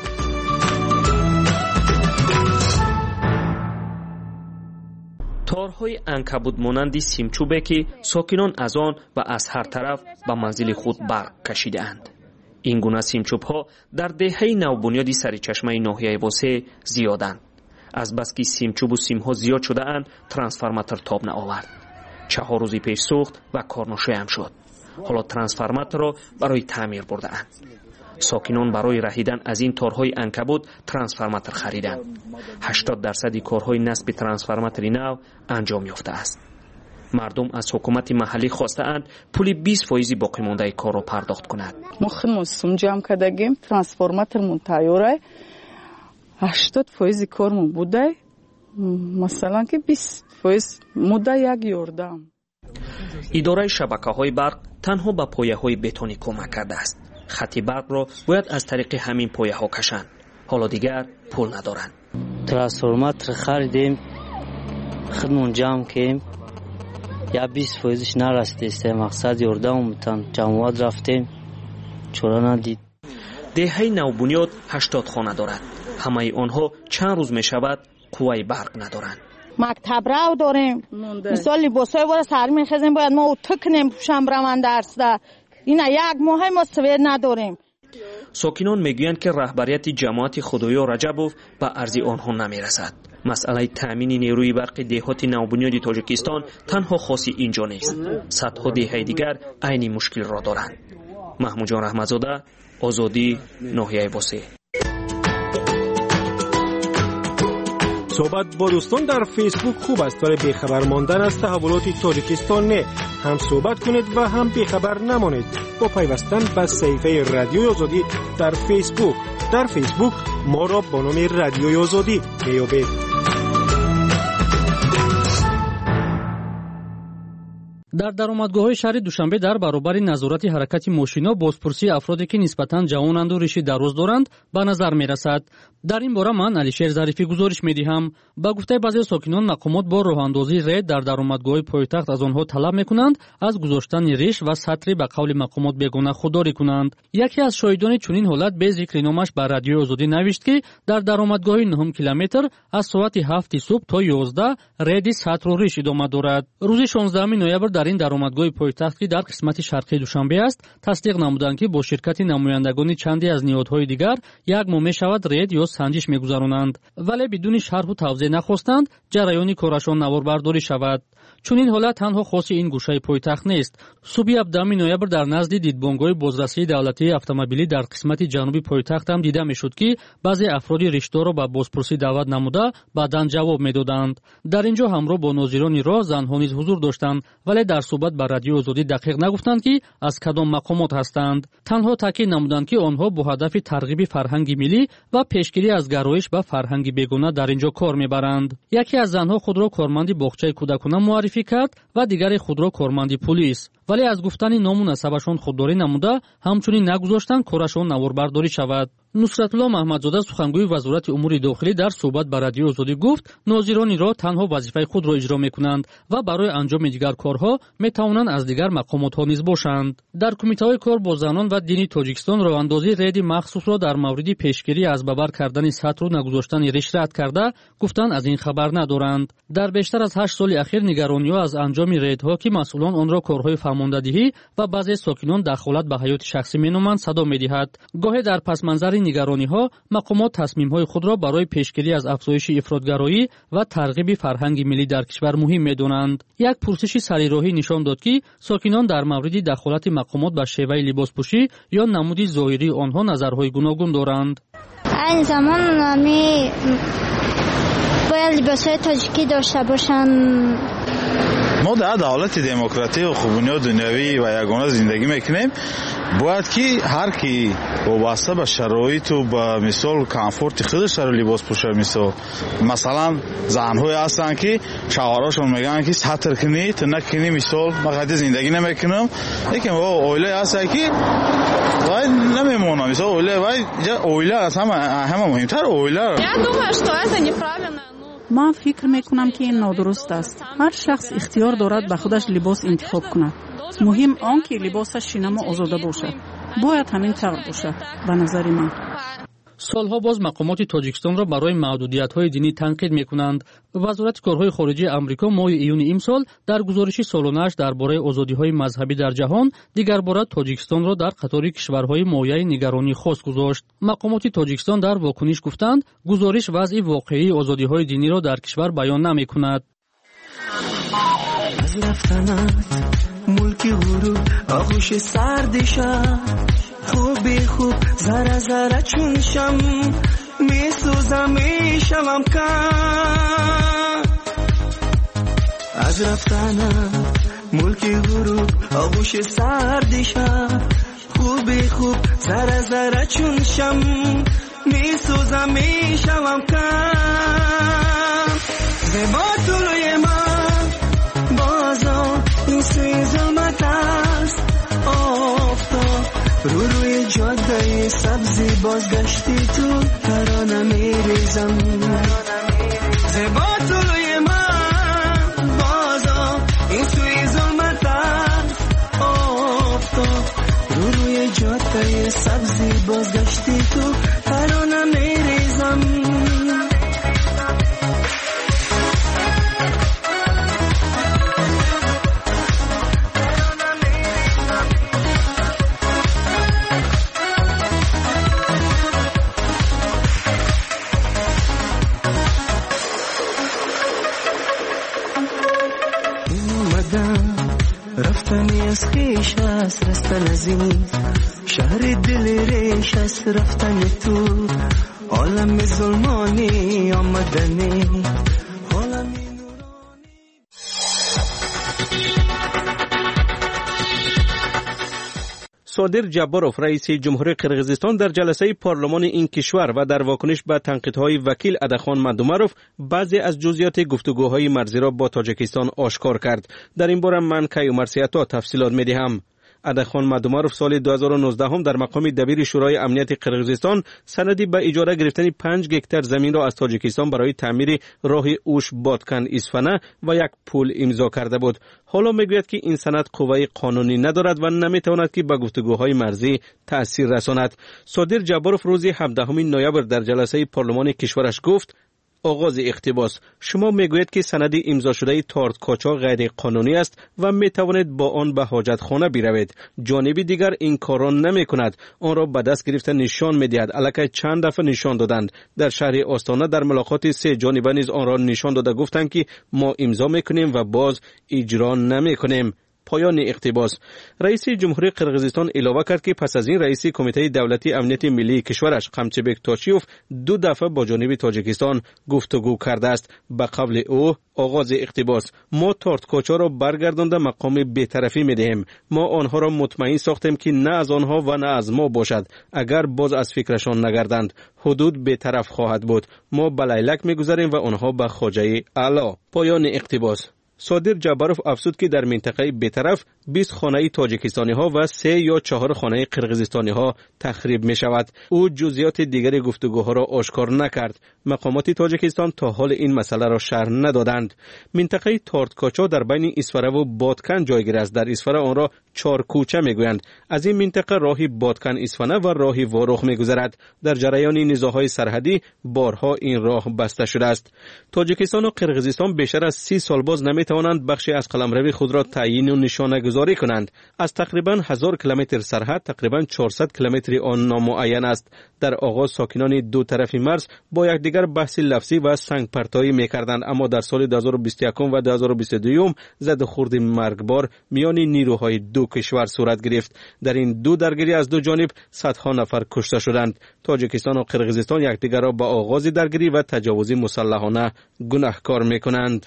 تارهای عنکبوت مانند سیمچوبه که ساکنان از آن و از هر طرف به منزل خود برق کشیده‌اند. این گونه سیمچوب‌ها در دهه نوبنیادی سرچشمه ناحیه واسه زیادند. از بس که سیمچوب و سیم‌ها زیاد شده اند، ترانسفورماتور تاب نآورد. 4 روزی پیش سوخت و کارناشیان شد. حالا ترانسفورماتور را برای تعمیر برده اند. ساکنان برای رهیدن از این تارهای عنکبوت ترانسفورماتور خریدند. 80% کارهای نصب ترانسفورماتور نو انجام یافته است. مردم از حکومت محلی خواسته اند پول 20% باقی مانده کار را پرداخت کند. ما خیلی جمع کردیم ترانسفورماتورمون تیاره 80% کارمون بوده، مثلا که 20% مدت یک یاردم. اداره شبکه‌های برق تنها به پایه‌های بتونی کمک کرده است. خط برق را باید از طریق همین پایه‌ها کشند. حالا دیگر پول ندارند. ترانسفورماتور خریدیم، خودمون جمع کردیم. یا 20%ش نرسیده، مقصد یاردم جمعات رفتیم چرا ندید. دهه نوبنیاد 80 خانه دارد. همه آنها چند روز می شود قوه برق ندارند. مکتب رو داریم، مثال لباسای وارا سر میخزیم باید ما اتکنیم پوشم برمن درس ده. این یک ماه ما سویر نداریم. ساکنان میگویند که رهبریت جماعت خدایا رجبوف به ارزی آنها نمیرسد. مسئله تامین نیروی برق دهات نوبنیاد تاجیکستان تنها خاصی اینجا نیست. صدها دهه دیگر عین مشکل را دارند. محمود جان رحمتزاده، آزادی، ناحیه بوسه. صحبت با دوستان در فیسبوک خوب است، ولی بیخبر ماندن از تحولات تاجیکستان نه. هم صحبت کنید و هم بیخبر نمانید با پیوستن به صفحه رادیوی آزادی در فیسبوک. در فیسبوک ما را با نام رادیوی آزادی بیابید. در درآمدگاه‌های شهر دوشنبه در برابر نظارت حرکت ماشینا بازپرسی افرادی که نسبتاً جوانند و ریشی دراز دارند به نظر می‌رسد. در این باره من علیشیر ظریفی گزارش می‌دهم. با گفته بعضی ساکنان مقامات با راه‌اندازی رید در درآمدگاه‌های پایتخت از آنها طلب می‌کنند از گذاشتن ریش و سطری به قول مقامات بیگانه خودداری کنند. یکی از شاهدان چنین حالت به ذکر نامش به رادیو آزادی نوشت که در درآمدگاه 9 کیلومتر از ساعت 7 صبح تا 11 رید سطر و ریش ادامه دارد. روز 16 نوامبر در این درآمدگاه پایتخت که در قسمت شرقی دوشنبه است تصدیق نمودند که با شرکت نمایندگان چندی از نهادهای دیگر یک ماه می‌شود رید یا سنجش می‌گذرانند، ولی بدون شرح و توضیح نخواستند جریان کارشان نواربرداری شود. چون این حالت تنها خاص این گوشه پایتخت نیست. صبح 17 نوامبر در نزد دیدبانگاه بازرسی دولتی اتومبیلی در قسمت جنوبی پایتخت هم دیده میشد که بعضی افراد ریشدار را به بازپرسی دعوت نموده بعداً جواب میدادند. در اینجا همراه با ناظران راه زنها نیز حضور داشتند، ولی در صحبت با رادیو آزادی دقیق نگفتند که از کدام مقامات هستند. تنها تاکید نمودند که آنها با هدف ترغیب فرهنگ ملی و پیشگیری از گرایش به فرهنگ بیگانه در اینجا کار میبرند. یکی از زنها خود را کارمند باغچه کودکانه معرفی کرد و دیگری خود را کارمند پلیس، ولی از گفتن نام و نسبشان خودداری نموده همچنین نگذاشتند کارشان نواربرداری شود. نصرت الله محمدزاده سخنگوی وزارت امور داخلی در صحبت با رادیو آزادی گفت ناظران را تنها وظیفه خود را اجرا میکنند و برای انجام دیگر کارها میتوانند از دیگر مقامات ها نیز باشند. در کمیته کار با زنان و دینی تاجیکستان راهاندازی رید مخصوص را در مورد پیشگیری از ببر کردن سطر و نگذاشتن ریش رد کرده گفتند از این خبر ندارند. در بیشتر از 8 سال اخیر نگرانی ها از انجام ریدها که مسئولان آن را کارهای فرماندهی و بعضی ساکنان دخالت به حیات شخصی مینامند صدا میدهد. گاهی در پس منظر نگرانی ها مقامات تصمیم های خود را برای پیشگیری از افزایش افراطگرایی و ترغیب فرهنگ ملی در کشور مهم میدانند. یک پرسش سریراهی نشان داد که ساکنان در مورد دخالت مقامات به شیوه لباسپوشی یا نمود ظاهری آنها نظرهای گوناگون دارند. این زمان باید لباسهای تاجیکی داشته باشند. ما در دولت دموکراتی و خوبونی دنیوی و یگانه زندگی میکنیم. باید که هر کی وابسته به شرایط و به مثال کامفورت خودش رو لباس پوشه. مثلا زنهای هستن که شوهراشون میگن که سطر کنی تو نکنی، مثال من قضیه زندگی نمیکنم، لیکن اویله هست که باید نمیمونم، مثال اویله است همه مهمتر اویله. من فکر میکنم که این نادرست است. هر شخص اختیار دارد به خودش لباس انتخاب کند. مهم آن که لباسش شینما آزاده باشد. باید همین طور باشد به نظر من. سالها باز مقامات تاجیکستان را برای محدودیت‌های دینی تنقید می‌کنند. وزارت کارهای خارجه آمریکا ماه ایون امسال در گزارش سالانه‌اش درباره آزادی‌های مذهبی در جهان دیگر بار تاجیکستان را در قطار کشورهای مایه نگرانی خاص گذاشت. مقامات تاجیکستان در واکنش گفتند گزارش وضع واقعی آزادی‌های دینی را در کشور بیان نمی‌کند. ملکی غروب آغوش سردشم خوب ذره ذره چون شم میسوزم میشم کم از رفتنم ملکی غروب آغوش سردشم خوب ذره ذره چون شم میسوزم میشم کم زیبا طلوی من بازم این سوی ظلمت است آفتاب روی جاده سبزی بازگشتی تو ترانه میریزم زیبا طلوی من بازم این سوی ظلمت است آفتاب روی جاده سبزی بازگشتی تو ترانه میریزم اومدم رفتنی از خیش است رستن از این شهر دل ریش است رفتن تو عالم ظلمانی آمدنی صادر جباروف رئیس جمهوری قرقیزستان در جلسه پارلمان این کشور و در واکنش به تنقیدهای وکیل ادخان مدومروف بعضی از جزئیات گفتگوهای مرزی را با تاجیکستان آشکار کرد. در این باره من کیومرثی‌عطا تفصیلات می‌دهم. ادخان مدومروف سال 2019 در مقام دبیر شورای امنیت قرقیزستان سندی به اجاره گرفتن 5 گکتار زمین را از تاجیکستان برای تعمیر راه اوش بادکن اصفهان و یک پل امضا کرده بود. حالا میگوید که این سند قوه قانونی ندارد و نمیتواند که به گفتگوهای مرزی تأثیر رساند. صادر جباروف روز 17 نوامبر در جلسه پارلمان کشورش گفت: آغاز اقتباس: شما میگویید که سند امضا شده تارت کاچا غیر قانونی است و میتوانید با آن به حاجتخانه بروید. جانب دیگر این کار را نمیکند. آن را به دست گرفته نشان میدهد. الکی چند دفعه نشان دادند. در شهر آستانه در ملاقات 3 جانبه نیز آن را نشان داده گفتند که ما امضا میکنیم و باز اجرا نمیکنیم. پایان اقتباس. رئیس جمهوری قرقیزستان علاوه کرد که پس از این رئیس کمیته دولتی امنیت ملی کشورش قمچبک تاشیوف 2 دفعه با جانب تاجیکستان گفتگو کرده است. به قول او: آغاز اقتباس: ما تارت کاچا را برگردانده مقام بی‌طرفی می‌دهیم. ما آنها را مطمئن ساختیم که نه از آنها و نه از ما باشد. اگر باز از فکرشان نگردند حدود بی‌طرف خواهد بود. ما به لیلک می‌گذاریم و آنها به خواجه اعلی. پایان اقتباس. صادر جباروف افزود که در منطقه بی‌طرف 20 خانه تاجیکستانی ها و 3 یا 4 خانه قرقیزستانی ها تخریب می شود. او جزئیات دیگر گفتگوها را آشکار نکرد. مقامات تاجیکستان تا حال این مسئله را شرح ندادند. منطقه تارت کاچا در بین اصفهان و بادکن جایگیر است. در اصفهان آن را 4 کوچه می گویند. از این منطقه راهی بادکن اصفهان و راهی واروخ می گذرد. در جریان نزاع‌های سرحدی بارها این راه بسته شده است. تاجیکستان و قرقیزستان بیشتر از 30 سال باز توانند بخشی از قلمرو خود را تعیین و نشانه گذاری کنند. از تقریباً 1000 کیلومتر سرحد تقریباً 400 کیلومتر آن نامعین است. در آغاز ساکنان دو طرفی مرز با یکدیگر بحث لفظی و سنگ پرتایی می‌کردند، اما در سال 2021 و 2022 زد و خورد مرگبار میان نیروهای دو کشور صورت گرفت. در این دو درگیری از دو جانب صدها نفر کشته شدند. تاجیکستان و قرقیزستان یکدیگر را به آغاز درگیری و تجاوز مسلحانه گناهکار می‌کنند.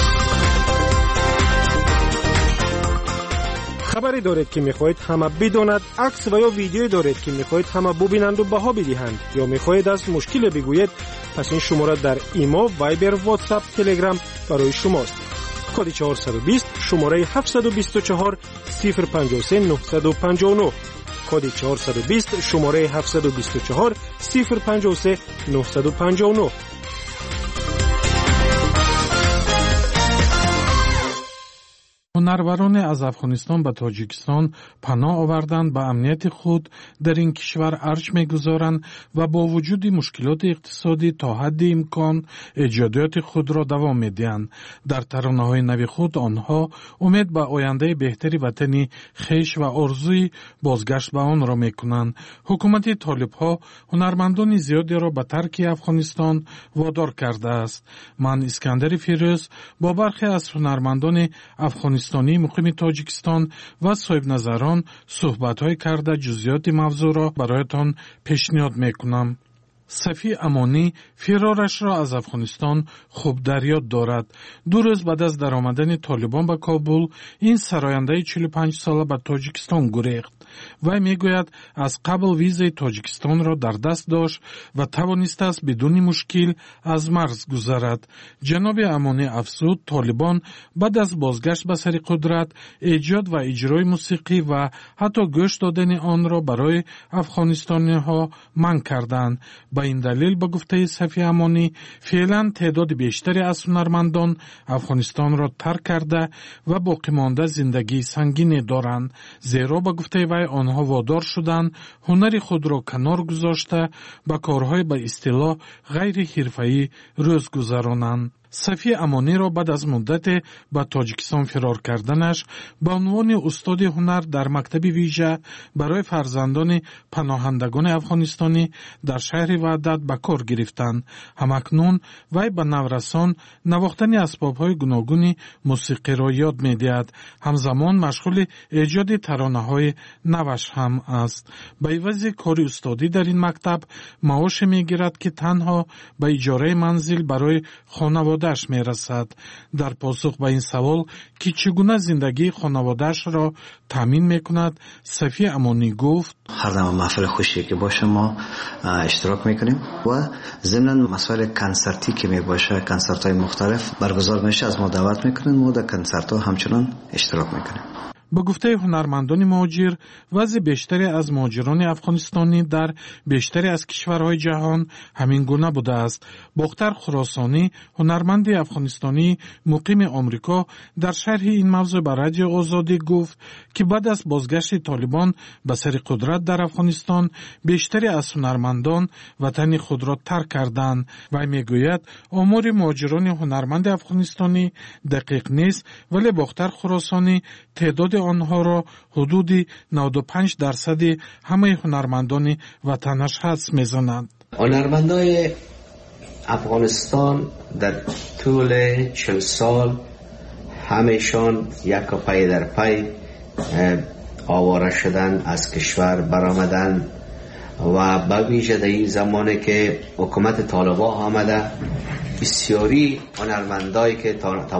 خبری دارید که میخواهید همه بداند، عکس و یا ویدیویی دارید که میخواهید همه ببینند و بها بدهند، یا میخواهید از مشکل بگویید، پس این شماره در ایمو، وایبر، واتساپ، تلگرام برای شماست. کد 420 شماره 724 053 959. کد 420 شماره 724 053 959. هنروران از افغانستان به تاجیکستان پناه آوردند، به امنیت خود در این کشور ارج می‌گذارند و با وجود مشکلات اقتصادی تا حد امکان ایجادات خود را دوام می‌دهند. در ترانه‌های نو خود آنها امید به آینده بهتری وطن خویش و آرزوی بازگشت به آن را می‌کنند. حکومت طالب‌ها هنرمندان زیادی را به ترک افغانستان وادار کرده است. من اسکندر فیروز با برخی از هنرمندان افغانستانی مقیم تاجیکستان و صاحب نظران صحبت‌های کرده جزئیات موضوع را برایتان پیشنهاد می‌کنم. صفی امانی فرارش را از افغانستان خوب در یاد دارد. 2 روز بعد از درآمدن طالبان به کابل، این سراینده 45 ساله به تاجیکستان گریخت. وی میگوید از قبل ویزای تاجیکستان را در دست داشت و توانسته است بدون مشکل از مرز گذرد. جناب امانی افزود طالبان بعد از بازگشت به سر قدرت ایجاد و اجرای موسیقی و حتی گوش دادن آن را برای افغانستانی‌ها منع کردند. با این دلیل به گفته صفی امانی فعلا تعداد بیشتری از هنرمندان افغانستان را ترک کرده و باقی مانده زندگی سنگینی دارند، زیرا به گفته وی آنها وادار شدند هنر خود را کنار گذاشته به کارهای به اصطلاح غیر حرفه‌ای روز گذرانند. صفی امانی را بعد از مدت به تاجیکستان فرار کردنش به عنوان استاد هنر در مکتب ویژه برای فرزندان پناهندگان افغانستانی در شهر وحدت به کار گرفتند. همکنون وی به نورسان نواختن اسباب‌های گوناگون موسیقی را یاد می‌دهد. همزمان مشغول ایجاد ترانه‌های نوش هم است. به عوض کار استادی در این مکتب معاش می‌گیرد که تنها به اجاره منزل برای خانواده‌اش می‌رسد. در پاسخ به این سوال که چگونه زندگی خانواده‌اش را تامین می‌کند، صفی امانی گفت: هر دم محفل خوشی که باشه ما اشتراک می‌کنیم و ضمن مسائل کنسرتی که میباشه، کنسرت‌های مختلف برگزار میشه، از ما دعوت می‌کنن، ما در کنسرت‌ها همچنان اشتراک می‌کنیم. به گفته هنرمندان مهاجر، وضع بیشتری از مهاجران افغانستانی در بیشتری از کشورهای جهان همین گونه بوده است. باختر خراسانی، هنرمند افغانستانی مقیم آمریکا، در شرح این موضوع به رادیو آزادی گفت که بعد از بازگشت طالبان به سر قدرت در افغانستان بیشتری از هنرمندان وطن خود را ترک کردند. و میگوید آمار مهاجران هنرمند افغانستانی دقیق نیست، ولی باختر خراسانی تعداد آنها را حدود 95% همه هنرمندان وطنش حدس میزنند. هنرمندای افغانستان در طول 40 سال همیشان یک پای در پای آواره شدن، از کشور برآمدن و به ویژه در این زمانی که حکومت طالبان آمده، بسیاری هنرمندایی که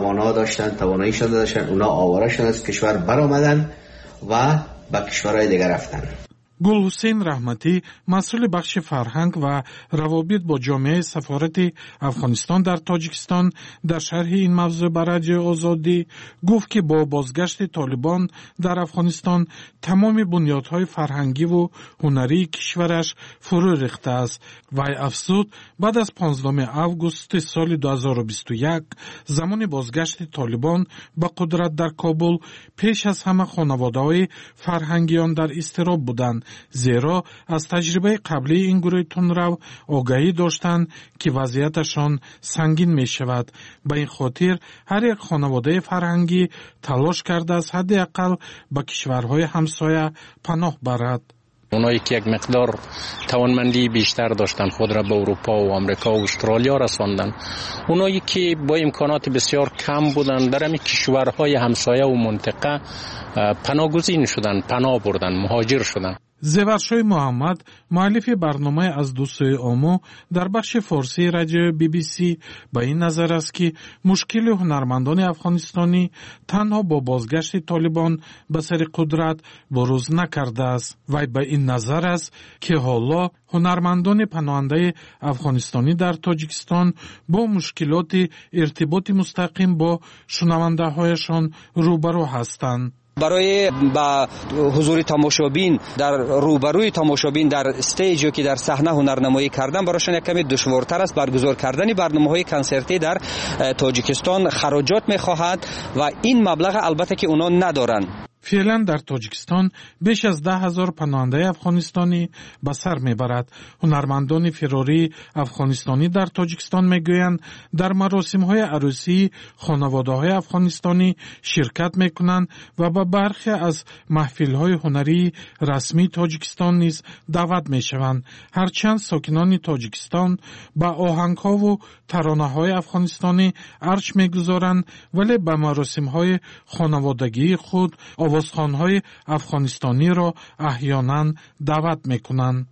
توانایی داشتن اونا آواره شدن، از کشور برآمدن و به کشورهای دیگر رفتن. گل حسین رحمتی، مسئول بخش فرهنگ و روابط با جامعه سفارت افغانستان در تاجیکستان، در شرح این موضوع به رادیو آزادی گفت که با بازگشت طالبان در افغانستان تمام بنیادهای فرهنگی و هنری کشورش فرو ریخته است. وی افزود بعد از 15 آگوست سال 2021 زمان بازگشت طالبان به قدرت در کابل پیش از همه خانواده‌های فرهنگیان در اضطراب بودند، زیرا از تجربه قبلی این گروه تندرو آگاهی داشتند که وضعیتشان سنگین می شود. به این خاطر هر یک خانواده فرهنگی تلاش کرده از حداقل به کشورهای همسایه پناه برد. اونایی که یک مقدار توانمندی بیشتر داشتن خود را به اروپا و آمریکا و استرالیا رساندن، اونایی که با امکانات بسیار کم بودن در همین کشورهای همسایه و منطقه پناهگزین شدن، پناه بردن، مهاجر شدن. زیورشوی محمد، مؤلف برنامه از دو سوی آمو در بخش فارسی رادیو BBC، به این نظر است که مشکل هنرمندان افغانستانی تنها با بازگشت طالبان به سر قدرت بروز نکرده است. و به این نظر است که حالا هنرمندان پناهنده افغانستانی در تاجیکستان با مشکلات ارتباط مستقیم با شنونده هایشان روبرو هستند. برای با حضور تماشابین در روبروی تماشابین در استیجی که در صحنه هنرنمایی کردن برایشان یک کمی دشوارتر است. برگزار کردن برنامه‌های کنسرتی در تاجیکستان خراجات می‌خواهد و این مبلغ البته که اونا ندارن. فعلا در تاجیکستان بیش از 10,000 پناهنده افغانستانی به سر میبرد. هنرمندان فراری افغانستانی در تاجیکستان میگویند در مراسم‌های عروسی خانواده‌های افغانستانی شرکت میکنند و به برخی از محفل‌های هنری رسمی تاجیکستان نیز دعوت میشوند. هرچند ساکنان تاجیکستان به آهنگ‌ها و ترانه‌های افغانستانی ارج میگذارند، ولی به مراسم‌های خانوادگی خود آوازخوان‌های افغانستانی را احیانا دعوت می‌کنند.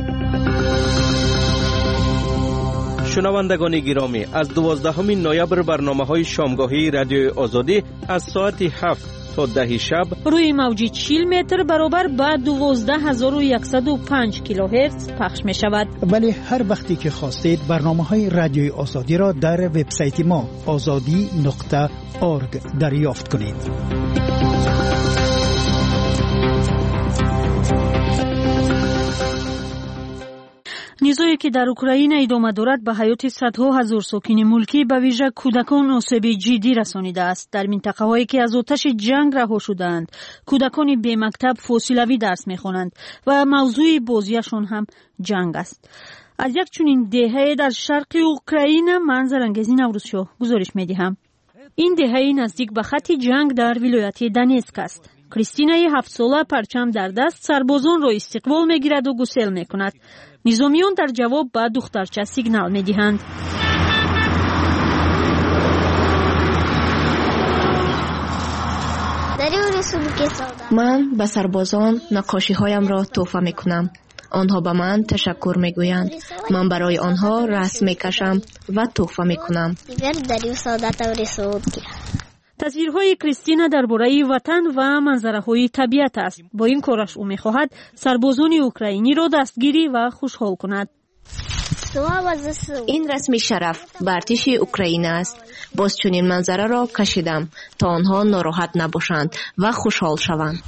شنوندگان گرامی، از 12 نوامبر برنامه‌های شامگاهی رادیو آزادی از ساعت 7 تا 10 شب روی موج 40 متر برابر با 12105 کیلوهرتز پخش می شود. ولی هر وقتی که خواستید برنامه‌های رادیوی آزادی را در وبسایت ما azadi.org دریافت کنید. نزاعی که در اوکراین ادامه دارد به حیات صدها هزار ساکن ملکی به ویژه کودکان آسیب جدی رسانیده است. در منطقه‌هایی که از آتش جنگ رها شدند، کودکان بی مکتب فاصلوی درس می‌خوانند و موضوع بازیشان هم جنگ است. از یک چنین دهه در شرق اوکراین منظرانگیزی نوروز شو گزارش می‌دهم. این دهه نزدیک به خط جنگ در ولایت دونتسک است. کریستینا 7 ساله پرچم در دست سربازان را استقبال می‌گیرد و گسیل می‌کند. نظامیان در جواب به دخترچه سیگنال می‌دهند. من به سربازان نقاشی‌هایم را تحفه می‌کنم. آنها به من تشکر میگویند. من برای آنها رسم میکشم و تحفه میکنم. تصویرهای کریستینا درباره وطن و منظره‌های طبیعت است. با این کارش او می‌خواهد سربازان اوکراینی را دستگیری و خوشحال کند. این رسم شرف به ارتش اوکراین است. باز چنین منظره را کشیدم تا آنها ناراحت نباشند و خوشحال شوند.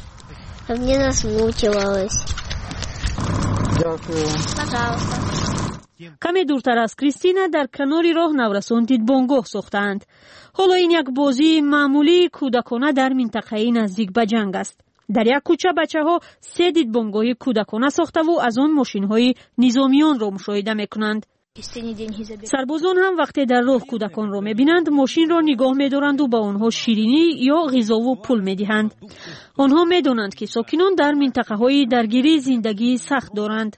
کمی دورتر از کریستینا در کناری راه نورسان دیدبانگاه ساختند. حالا این یک بازی معمولی کودکانه در منطقه نزدیک به جنگ است. در یک کوچه بچه‌ها 3 دیدبانگاه کودکانه ساخته و از آن ماشین‌های نظامیان را مشاهده می‌کنند. سربازان هم وقتی در راه کودکان را می‌بینند ماشین را نگاه می‌دارند و به آنها شیرینی یا غذا و پول می‌دهند. آنها می‌دانند که ساکنان در منطقه‌های درگیری زندگی سخت دارند.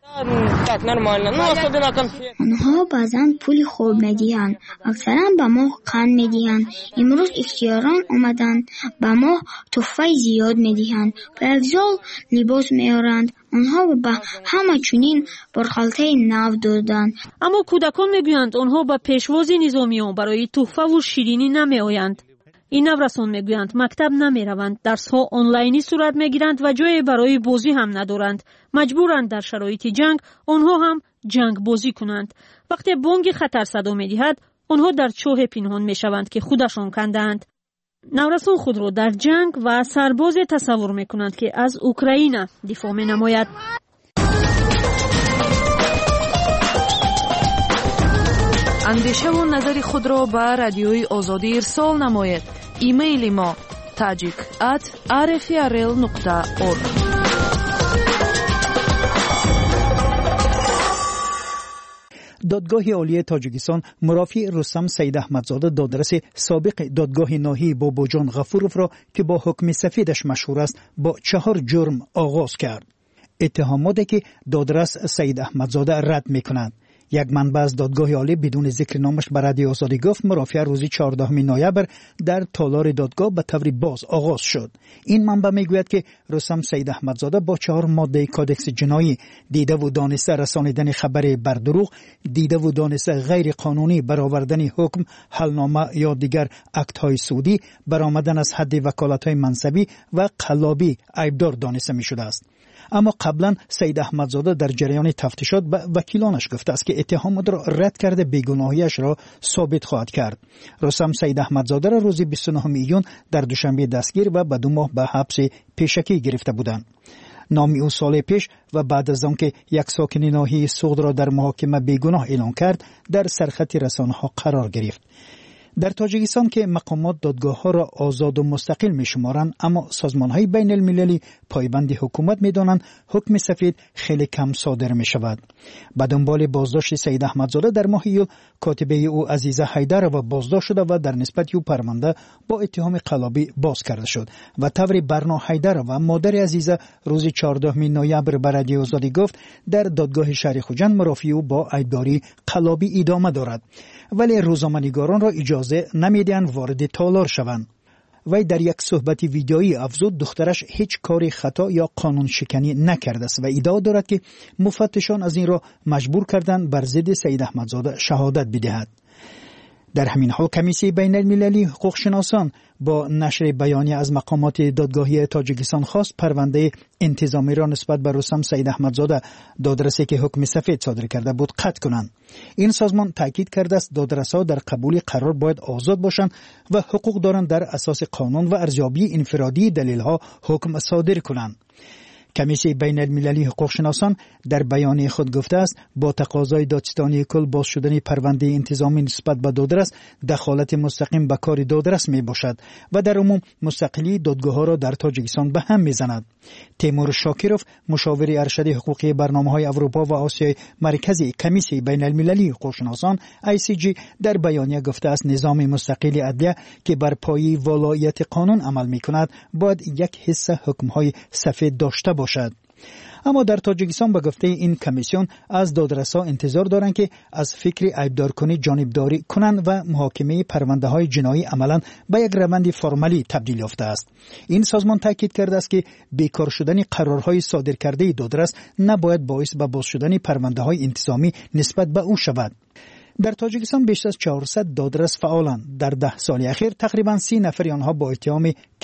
آنها بعضاً پول خوب می‌دهند، اکثراً به ما قند می‌دهند. امروز اختیاران آمدند به ما تحفه زیاد می‌دهند. به افضل لباس می‌آورند. آنها به همه چنین برخالته نو دادند. اما کودکان میگویند آنها به پیشواز نظامیان برای تحفه و شیرینی نمی آیند. این نورسان میگویند مکتب نمی روند، درسها آنلاینی صورت میگیرند و جای برای بازی هم ندارند. مجبورند در شرایط جنگ آنها هم جنگ بازی کنند. وقتی بانگ خطر صدا میدهد آنها در چاه پنهان میشوند که خودشان کندند. نورسان خود را در جنگ و سرباز تصور میکنند که از اوکراین دفاع می نماید. اندیشه و نظر خود را به رادیوی آزادی ارسال نماید. ایمیل ما tajik@rfrl.org. دادگاه عالی تاجیکستان مرافع رستم سید احمدزاده دادرس سابق دادگاه ناحیه باباجان غفورов را که با حکم سفیدش مشهور است با 4 جرم آغاز کرد. اتهاماتی که دادرس سید احمدزاده رد می‌کند. یک منبع از دادگاه عالی بدون ذکر نامش به رادیو آزادی گفت مرافعه روز 14 نوامبر در تالار دادگاه به طور باز آغاز شد. این منبع میگوید که رستم سید احمدزاده با 4 ماده کادکس جنایی دیده و دانسته رسانیدن خبر بر دروغ، دیده و دانسته غیر قانونی برآوردن حکم، حلنامه یا دیگر اکت‌های سودی، برآمدن از حد وکالت‌های منصبی و قلابی عیبدار دانسته می‌شده است. اما قبلا سید احمدزاده در جریان تفتیشات به وکیلانش گفته است که اتهامات را رد کرده بیگناهیش را ثابت خواهد کرد. رستم سید احمدزاده را روز 29 ایون در دوشنبه دستگیر و به 2 ماه به حبس پیشکی گرفته بودند. نام او سال پیش و بعد از آنکه یک ساکن ناحیه سوغد را در محاکمه بیگناه اعلام کرد در سرخط رسانه‌ها قرار گرفت. در تاجیکستان که مقامات دادگاه‌ها را آزاد و مستقل می‌شمارند اما سازمان‌های بین المللی پایبند حکومت می‌دانند حکم سفید خیلی کم صادر می‌شود. به دنبال بازداشت سید احمدزاده در ماه ایول کاتبه او عزیزه حیدرova بازداشت شده و در نسبت او پرونده با اتهام قلابی باز کرده شد و طور برنا حیدرova مادر عزیزه روز 14 نوامبر به رادیو آزادی گفت در دادگاه شهر خوجند مرافع او با عیبداری قلابی ادامه دارد ولی روزنامه‌نگاران را اجازه نمیدهند وارد تالار شوند. وی در یک صحبت ویدیویی افزود دخترش هیچ کاری خطا یا قانون شکنی نکرده است و ادعا دارد که مفتشان از این را مجبور کردند بر ضد سید احمدزاده شهادت بدهد. در همین حال کمیسیون بین المللی حقوق شناسان با نشر بیانیه از مقامات دادگاهی تاجیکستان خواست پرونده انتظامی را نسبت به رستم سید احمدزاده دادرسی که حکم سفید صادر کرده بود قطع کنند. این سازمان تاکید کرده است دادرس‌ها در قبول قرار باید آزاد باشند و حقوق دارند در اساس قانون و ارزیابی انفرادی دلیل‌ها حکم صادر کنند. کمیسیون بین المللی حقوق شناسان در بیانیه خود گفته است با تقاضای دادستانی کل باز شدن پرونده انتظامی نسبت به دادرس دخالت مستقیم به کار دادرس می باشد و در عموم مستقلی دادگاه ها را در تاجیکستان به هم می زند. تیمور شاکیروف مشاور ارشد حقوقی برنامه‌های اروپا و آسیای مرکزی کمیسیون بین المللی حقوق شناسان ICJ در بیانیه گفته است نظام مستقل عدلیه که بر پایه ولایت قانون عمل می کند باید یک حصه حکم‌های سفید داشته باشد. اما در تاجیکستان به گفته این کمیسیون از دادرسا انتظار دارند که از فکر عیبدارکنی جانبداری کنند و محاکمه پرونده‌های جنایی عملاً به یک روند فرمالی تبدیل یافته است. این سازمان تاکید کرده است که بیکار شدن قرارهای صادر کرده دادرس نباید باعث به باز شدن پرونده‌های انتظامی نسبت به او شود. در تاجیکستان بیش از 400 دادرس فعالند. در 10 سال اخیر تقریباً 30 نفر آنها با اتهام